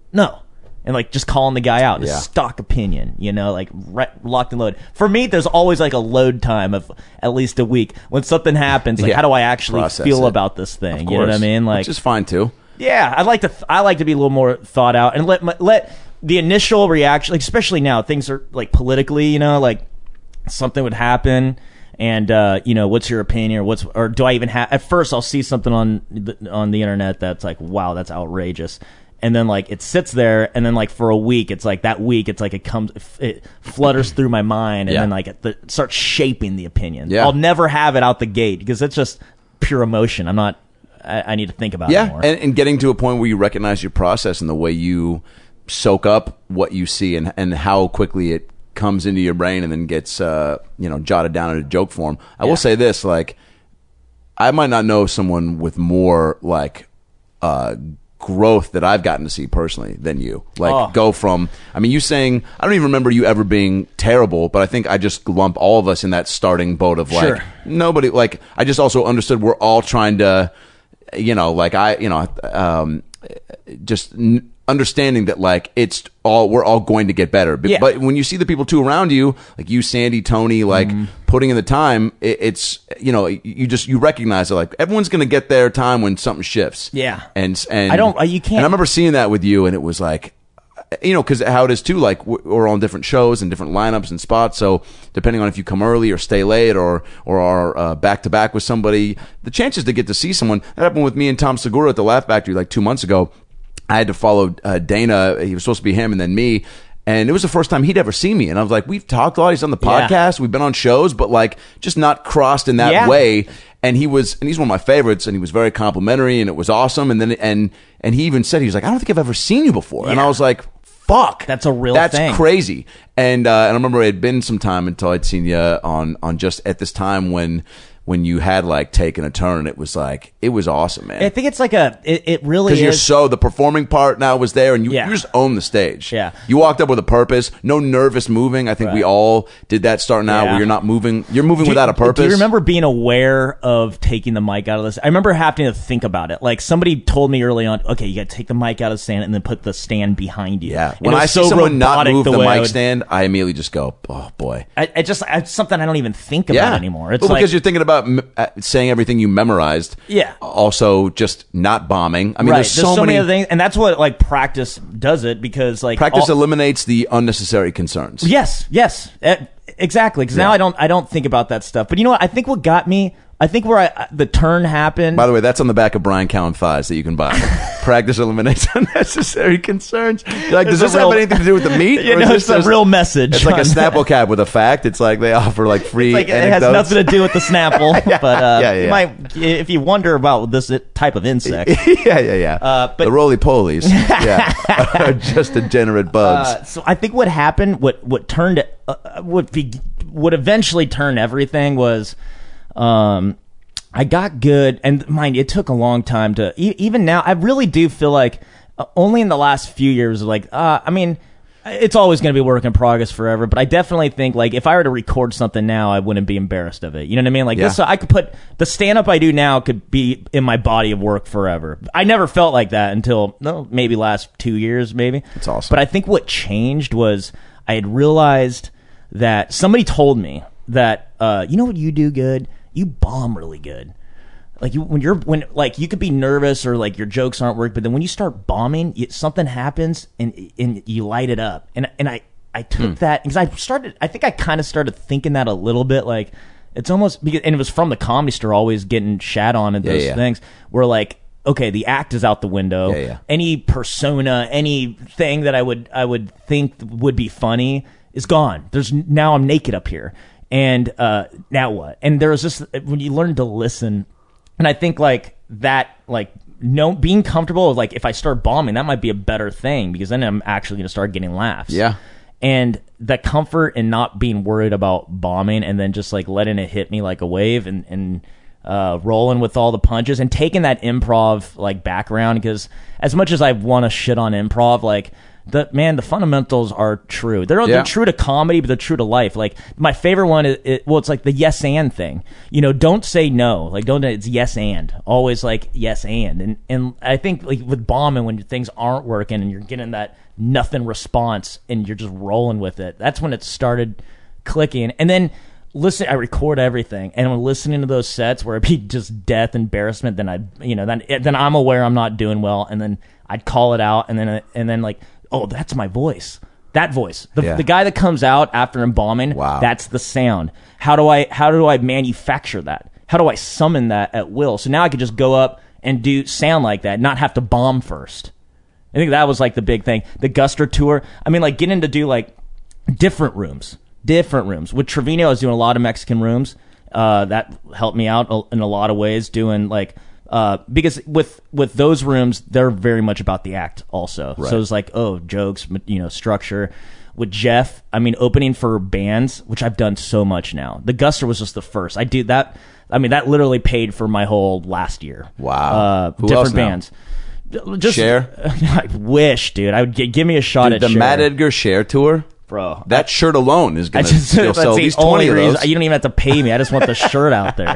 And like just calling the guy out, just stock opinion, like locked and loaded. For me, there's always like a load time of at least a week when something happens. Like, how do I actually feel about this thing? You know what I mean? Like, which is fine too. Yeah, I like to be a little more thought out and let the initial reaction, like especially now, things are like politically, like something would happen. And what's your opinion, or do I even have? At first, I'll see something on the internet that's like, wow, that's outrageous. And then like it sits there, and then like for a week, it's like that week, it's like it flutters through my mind, and then like it starts shaping the opinion. Yeah. I'll never have it out the gate because it's just pure emotion. I need to think about it more. And getting to a point where you recognize your process and the way you soak up what you see and how quickly it comes into your brain and then gets jotted down in a joke form. I will say this, like, I might not know someone with more like growth that I've gotten to see personally than you. Like, go from, you saying, I don't even remember you ever being terrible, but I think I just lump all of us in that starting boat of like, nobody, like, I just also understood we're all trying to, understanding that like we're all going to get better. But when you see the people too around you, like you, Sandy, Tony, like putting in the time, it's you recognize that like everyone's going to get their time when something shifts. Yeah. And you can't. And I remember seeing that with you, and it was like, because how it is too, like we're on different shows and different lineups and spots. So depending on if you come early or stay late or are back to back with somebody, the chances to get to see someone, that happened with me and Tom Segura at the Laugh Factory like 2 months ago. I had to follow Dana. He was supposed to be him and then me. And it was the first time he'd ever seen me. And I was like, we've talked a lot. He's on the podcast. We've been on shows, but like just not crossed in that way. And he's one of my favorites, and he was very complimentary, and it was awesome. And then, and he even said, he was like, I don't think I've ever seen you before. And I was like, fuck. That's a real thing. That's crazy. And I remember it had been some time until I'd seen you on just at this time when you had like taken a turn. It was like, it was awesome, man. I think it's like it really is. Because the performing part now was there, and you just owned the stage. Yeah. You walked up with a purpose, no nervous moving. I think we all did that starting out where you're not moving. You're moving without a purpose. Do you remember being aware of taking the mic out of this? I remember having to think about it. Like somebody told me early on, okay, you got to take the mic out of the stand and then put the stand behind you. Yeah. When I see someone not move the mic stand, I immediately just go, oh boy. It's something I don't even think about anymore. It's because you're thinking about about saying everything you memorized. Yeah. Also, just not bombing. I mean, there's so many other things, and that's what like practice does it because like practice eliminates the unnecessary concerns. Yes, exactly. Because now I don't think about that stuff. But you know what? I think what got me. I think where the turn happened. By the way, that's on the back of Brian Cowan thighs that you can buy. Practice eliminates unnecessary concerns. You're like, does this have anything to do with the meat? It's a real message. It's like a Snapple cap with a fact. It's like they offer like free anecdotes. It has nothing to do with the Snapple. But you might, if you wonder about this type of insect. But the roly-polies are just degenerate bugs. So I think what happened, what turned, what eventually turned everything was... I got good, and mind, it took a long time to, even now, I really do feel like only in the last few years, like, I mean, it's always going to be a work in progress forever, but I definitely think, like, if I were to record something now, I wouldn't be embarrassed of it. You know what I mean? Like, this, I could put, the stand-up I do now could be in my body of work forever. I never felt like that until, maybe last 2 years, maybe. That's awesome. But I think what changed was I had realized that somebody told me that, you know what you do good? You bomb really good. Like when you could be nervous or like your jokes aren't working, but then when you start bombing, something happens and you light it up. And I took that because I think I kind of started thinking that a little bit, like it's almost because, and it was from the Comedy Store, always getting shat on and those things where like, okay, the act is out the window. Any persona, anything that I would think would be funny is gone. Now I'm naked up here. And now what? And there was just when you learn to listen, and I think like that, like being comfortable with like if I start bombing, that might be a better thing because then I'm actually going to start getting laughs. Yeah. And the comfort in not being worried about bombing and then just like letting it hit me like a wave and rolling with all the punches and taking that improv like background, because as much as I want to shit on improv, like. The fundamentals are true. They're true to comedy, but they're true to life. Like my favorite one is it's like the yes and thing. You know, don't say no. Like it's yes and. Always like yes and. And I think like with bombing, when things aren't working and you're getting that nothing response and you're just rolling with it, that's when it started clicking. And then I record everything, and I'm listening to those sets where it'd be just death, embarrassment. Then then I'm aware I'm not doing well, and then I'd call it out, and then like. Oh, that's my voice. That voice. The guy that comes out after embalming, that's the sound. How do I manufacture that? How do I summon that at will? So now I could just go up and sound like that, not have to bomb first. I think that was like the big thing. The Guster tour, I mean, like getting to do like different rooms. With Trevino, I was doing a lot of Mexican rooms. That helped me out in a lot of ways, doing like... because with those rooms, they're very much about the act also. Right. So it's like, jokes, structure. With Jeff, I mean, opening for bands, which I've done so much now. The Guster was just the first. I do that. I mean, that literally paid for my whole last year. Wow. Who different bands. Just Cher? I wish, dude. I would give me a shot at the Cher. Matt Edgar Cher tour? Bro, that shirt alone is going to sell these 20 of those. You don't even have to pay me. I just want the shirt out there.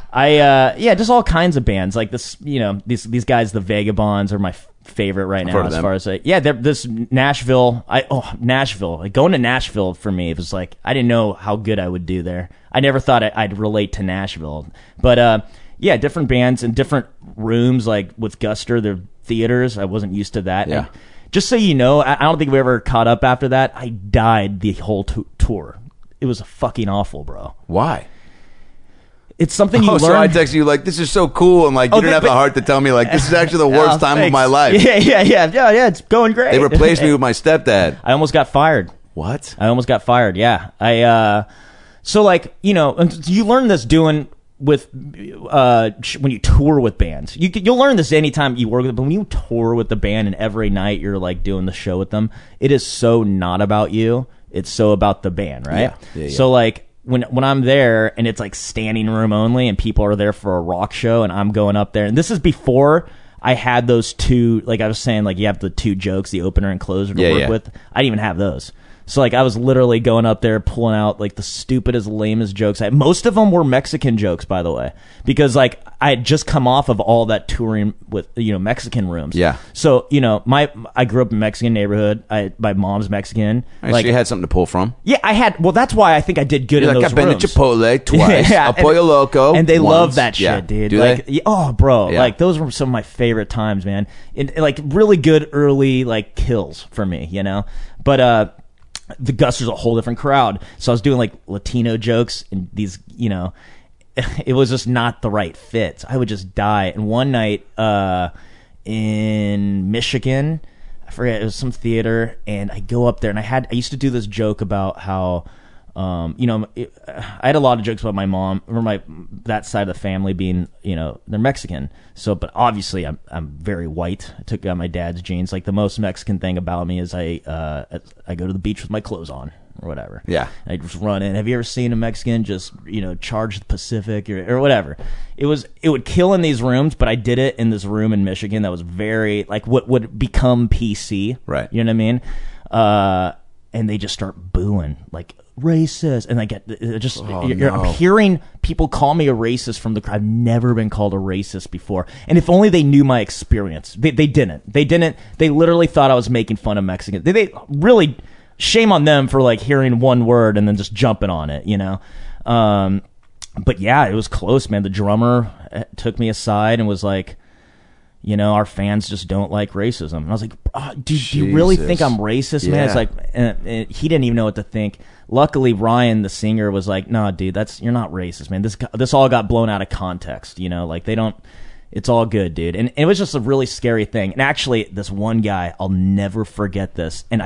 Just all kinds of bands like this. You know, these guys, the Vagabonds, are my favorite right now. As far as this Nashville. Nashville. Like going to Nashville for me, it was like I didn't know how good I would do there. I never thought I'd relate to Nashville, but different bands in different rooms. Like with Guster, they're theaters. I wasn't used to that. Yeah. And, just so you know, I don't think we ever caught up after that. I died the whole tour. It was fucking awful, bro. Why? It's something you learn. So I texted you like, this is so cool, and like you didn't have the heart to tell me like this is actually the worst time of my life. Yeah. It's going great. They replaced me with my stepdad. I almost got fired. What? I almost got fired. Yeah. So like you learn this doing. With when you tour with bands, you'll learn this anytime you work with them. But when you tour with the band and every night you're like doing the show with them, it is so not about you. It's so about the band, right? Yeah. So like when I'm there and it's like standing room only and people are there for a rock show and I'm going up there, and this is before I had those two, like I was saying, like you have the two jokes, the opener and closer to work with. I didn't even have those. So like I was literally going up there pulling out like the stupidest, lamest jokes. Most of them were Mexican jokes, by the way, because like I had just come off of all that touring with Mexican rooms. Yeah. So I grew up in a Mexican neighborhood. My mom's Mexican. Right, so you had something to pull from. Yeah, I had. Well, that's why I think I did good in those I've been to rooms. Chipotle twice. Yeah, a Pollo Loco, and they once. love that shit, dude. Do like, they? oh, bro, Yeah. like those were some of my favorite times, man. And like really good early like kills for me, But the Guster's a whole different crowd, so I was doing like Latino jokes and these, it was just not the right fit. I would just die. And one night in Michigan, I forget, it was some theater, and I go up there and I used to do this joke about how I had a lot of jokes about my mom. Remember that side of the family being, they're Mexican. So, but obviously I'm very white. I took my dad's genes. Like the most Mexican thing about me is I go to the beach with my clothes on or whatever. Yeah. I just run in. Have you ever seen a Mexican just, charge the Pacific or whatever? It would kill in these rooms, but I did it in this room in Michigan that was very like what would become PC. Right. You know what I mean? And they just start booing like racist, and I get just I'm hearing people call me a racist from the crowd. I've never been called a racist before, and if only they knew my experience. They didn't. They literally thought I was making fun of Mexicans. They really, shame on them for like hearing one word and then just jumping on it, But yeah, it was close, man. The drummer took me aside and was like, our fans just don't like racism. And I was like, do you really think I'm racist, man? It's like, he didn't even know what to think. Luckily, Ryan, the singer, was like, no, dude, you're not racist, man. This all got blown out of context, like they don't, it's all good, dude. And it was just a really scary thing. And actually, this one guy, I'll never forget this. And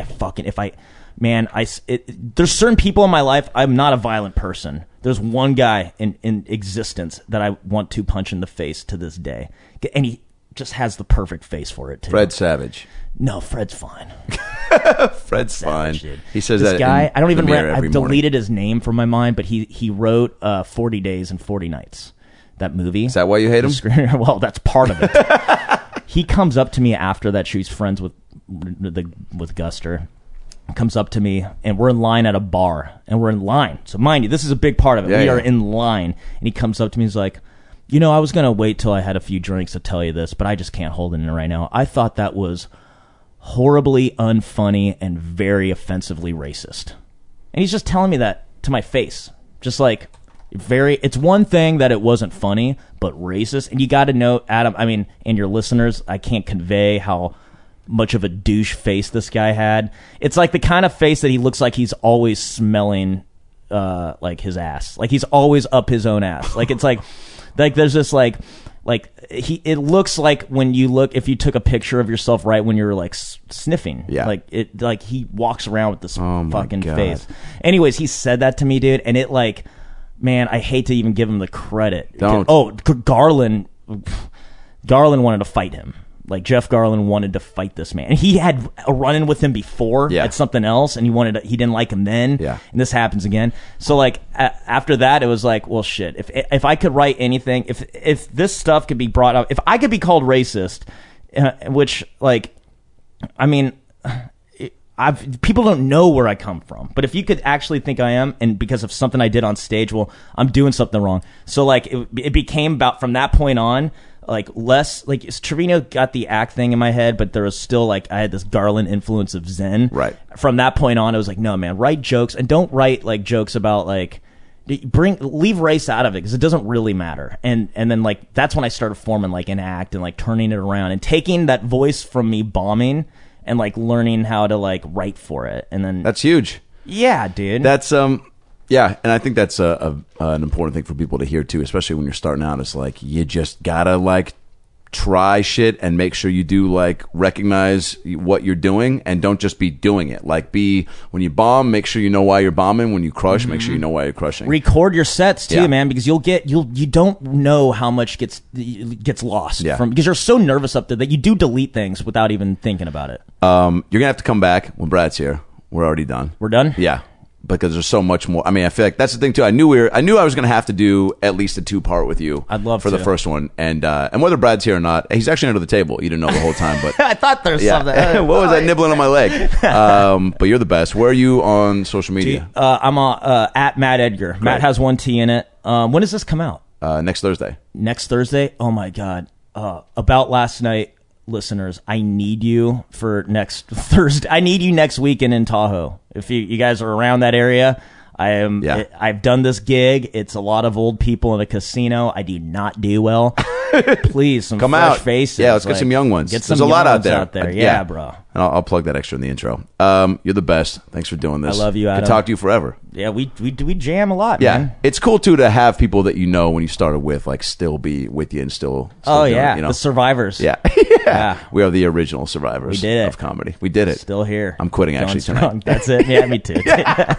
there's certain people in my life, I'm not a violent person. There's one guy in existence that I want to punch in the face to this day. And he just has the perfect face for it too. Fred Savage. No, Fred's fine. Fred's fine. Dude. He says this that guy. I don't even. I've deleted his name from my mind, but he wrote 40 Days and 40 Nights. That movie. Is that why you hate him? Well, that's part of it. He comes up to me after that. She's friends with Guster. Comes up to me, and we're in line at a bar, and we're in line. So mind you, this is a big part of it. We are in line, and he comes up to me. He's like, I was going to wait till I had a few drinks to tell you this, but I just can't hold it in right now. I thought that was horribly unfunny and very offensively racist. And he's just telling me that to my face. Just like, it's one thing that it wasn't funny, but racist. And you got to know, Adam, and your listeners, I can't convey how much of a douche face this guy had. It's like the kind of face that he looks like he's always smelling like his ass. Like he's always up his own ass. Like it's like there's this it looks like if you took a picture of yourself right when you're like sniffing. Yeah. Like he walks around with this fucking face. Anyways, he said that to me, dude, and it like, man, I hate to even give him the credit. Don't. Oh, Garland wanted to fight him. Like Jeff Garland wanted to fight this man. And he had a run-in with him before at something else, and he didn't like him then. Yeah. And this happens again. So like after that, it was like, well, shit. If I could write anything, if this stuff could be brought up, if I could be called racist, which like, people don't know where I come from, but if you could actually think I am, and because of something I did on stage, well, I'm doing something wrong. So like it became about from that point on. Like less like Trevino got the act thing in my head, but there was still like I had this Garland influence of Zen. Right. From that point on, I was like, no, man, write jokes and don't write like jokes about like leave race out of it because it doesn't really matter. And then like that's when I started forming like an act and like turning it around and taking that voice from me bombing and like learning how to like write for it. And then that's huge. Yeah, dude. That's Yeah, and I think that's an important thing for people to hear too, especially when you're starting out. It's like you just gotta like try shit and make sure you do like recognize what you're doing and don't just be doing it. Like when you bomb, make sure you know why you're bombing. When you crush, make sure you know why you're crushing. Record your sets too, man, because you don't know how much gets lost because you're so nervous up there that you do delete things without even thinking about it. You're gonna have to come back when Brad's here. We're already done. We're done? Yeah. because there's so much more. I mean, I feel like that's the thing too. I knew I was going to have to do at least a 2-part with you. I'd love for the first one, and whether Brad's here or not, he's actually under the table. You didn't know the whole time, but I thought there was something. What was that nibbling on my leg? But you're the best. Where are you on social media? I'm at Matt Edgar. Great. Matt has 1 T in it. When does this come out? Next Thursday. Next Thursday? Oh my God. About last night, listeners, I need you for next Thursday. I need you next weekend in Tahoe. If you guys are around that area, I've done this gig. It's a lot of old people in a casino. I do not do well. Please, some come fresh out. faces. Yeah, let's get some young ones. There's a lot out there. Yeah, bro. And I'll plug that extra in the intro. You're the best. Thanks for doing this. I love you, Adam. Could talk to you forever. Yeah, we jam a lot, yeah. man. It's cool, too, to have people that you know when you started with, like, still be with you and still doing it, you know? The survivors. Yeah. Yeah. We are the original survivors of comedy. We did it. Still here. I'm quitting, Going actually, strong. tonight. That's it. Yeah, me too. So,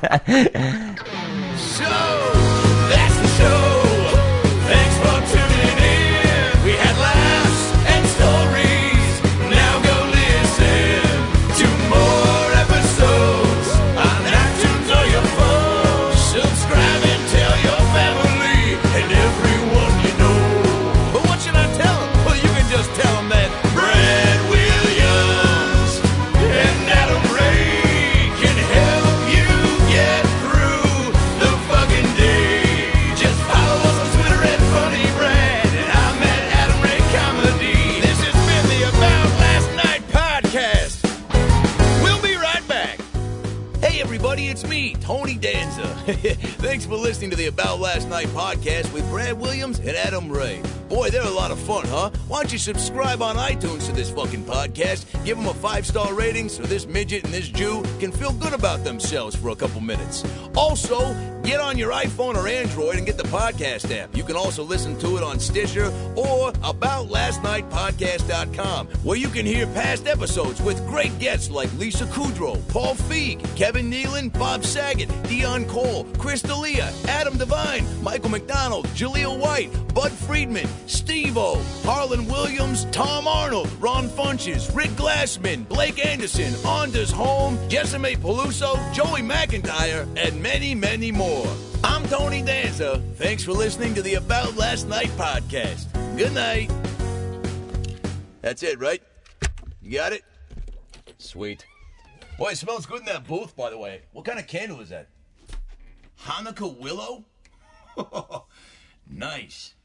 that's the show. Thanks for tuning in. We had laughs and stories. Now go listen to more episodes on iTunes or your phone. Subscribe and tell your family and everyone you know. But what should I tell them? Well, you can just tell them that Brad Williams and Adam Ray can help you get through the fucking day. Just follow us on Twitter at Funny Brad, and I'm at Adam Ray Comedy. This has been the About Last Night podcast. We'll be right back. Hey everybody, it's me, Tony Danza. Thanks for listening to the About Last Night podcast with Brad Williams and Adam Ray. Boy, they're a lot of fun, huh? Why don't you subscribe on iTunes to this fucking podcast, give them a 5-star rating so this midget and this Jew can feel good about themselves for a couple minutes. Also, get on your iPhone or Android and get the podcast app. You can also listen to it on Stitcher or aboutlastnightpodcast.com, where you can hear past episodes with great guests like Lisa Kudrow, Paul Feig, Kevin Nealon, Bob Saget, Dion Cole, Chris D'Elia, Adam Devine, Michael McDonald, Jaleel White, Bud Friedman, Steve-O, Harlan Williams, Tom Arnold, Ron Funches, Rick Glassman, Blake Anderson, Anders Holm, Jessime Peluso, Joey McIntyre, and many, many more. I'm Tony Danza. Thanks for listening to the About Last Night podcast. Good night. That's it, right? You got it? Sweet. Boy, it smells good in that booth, by the way. What kind of candle is that? Hanukkah willow? Nice.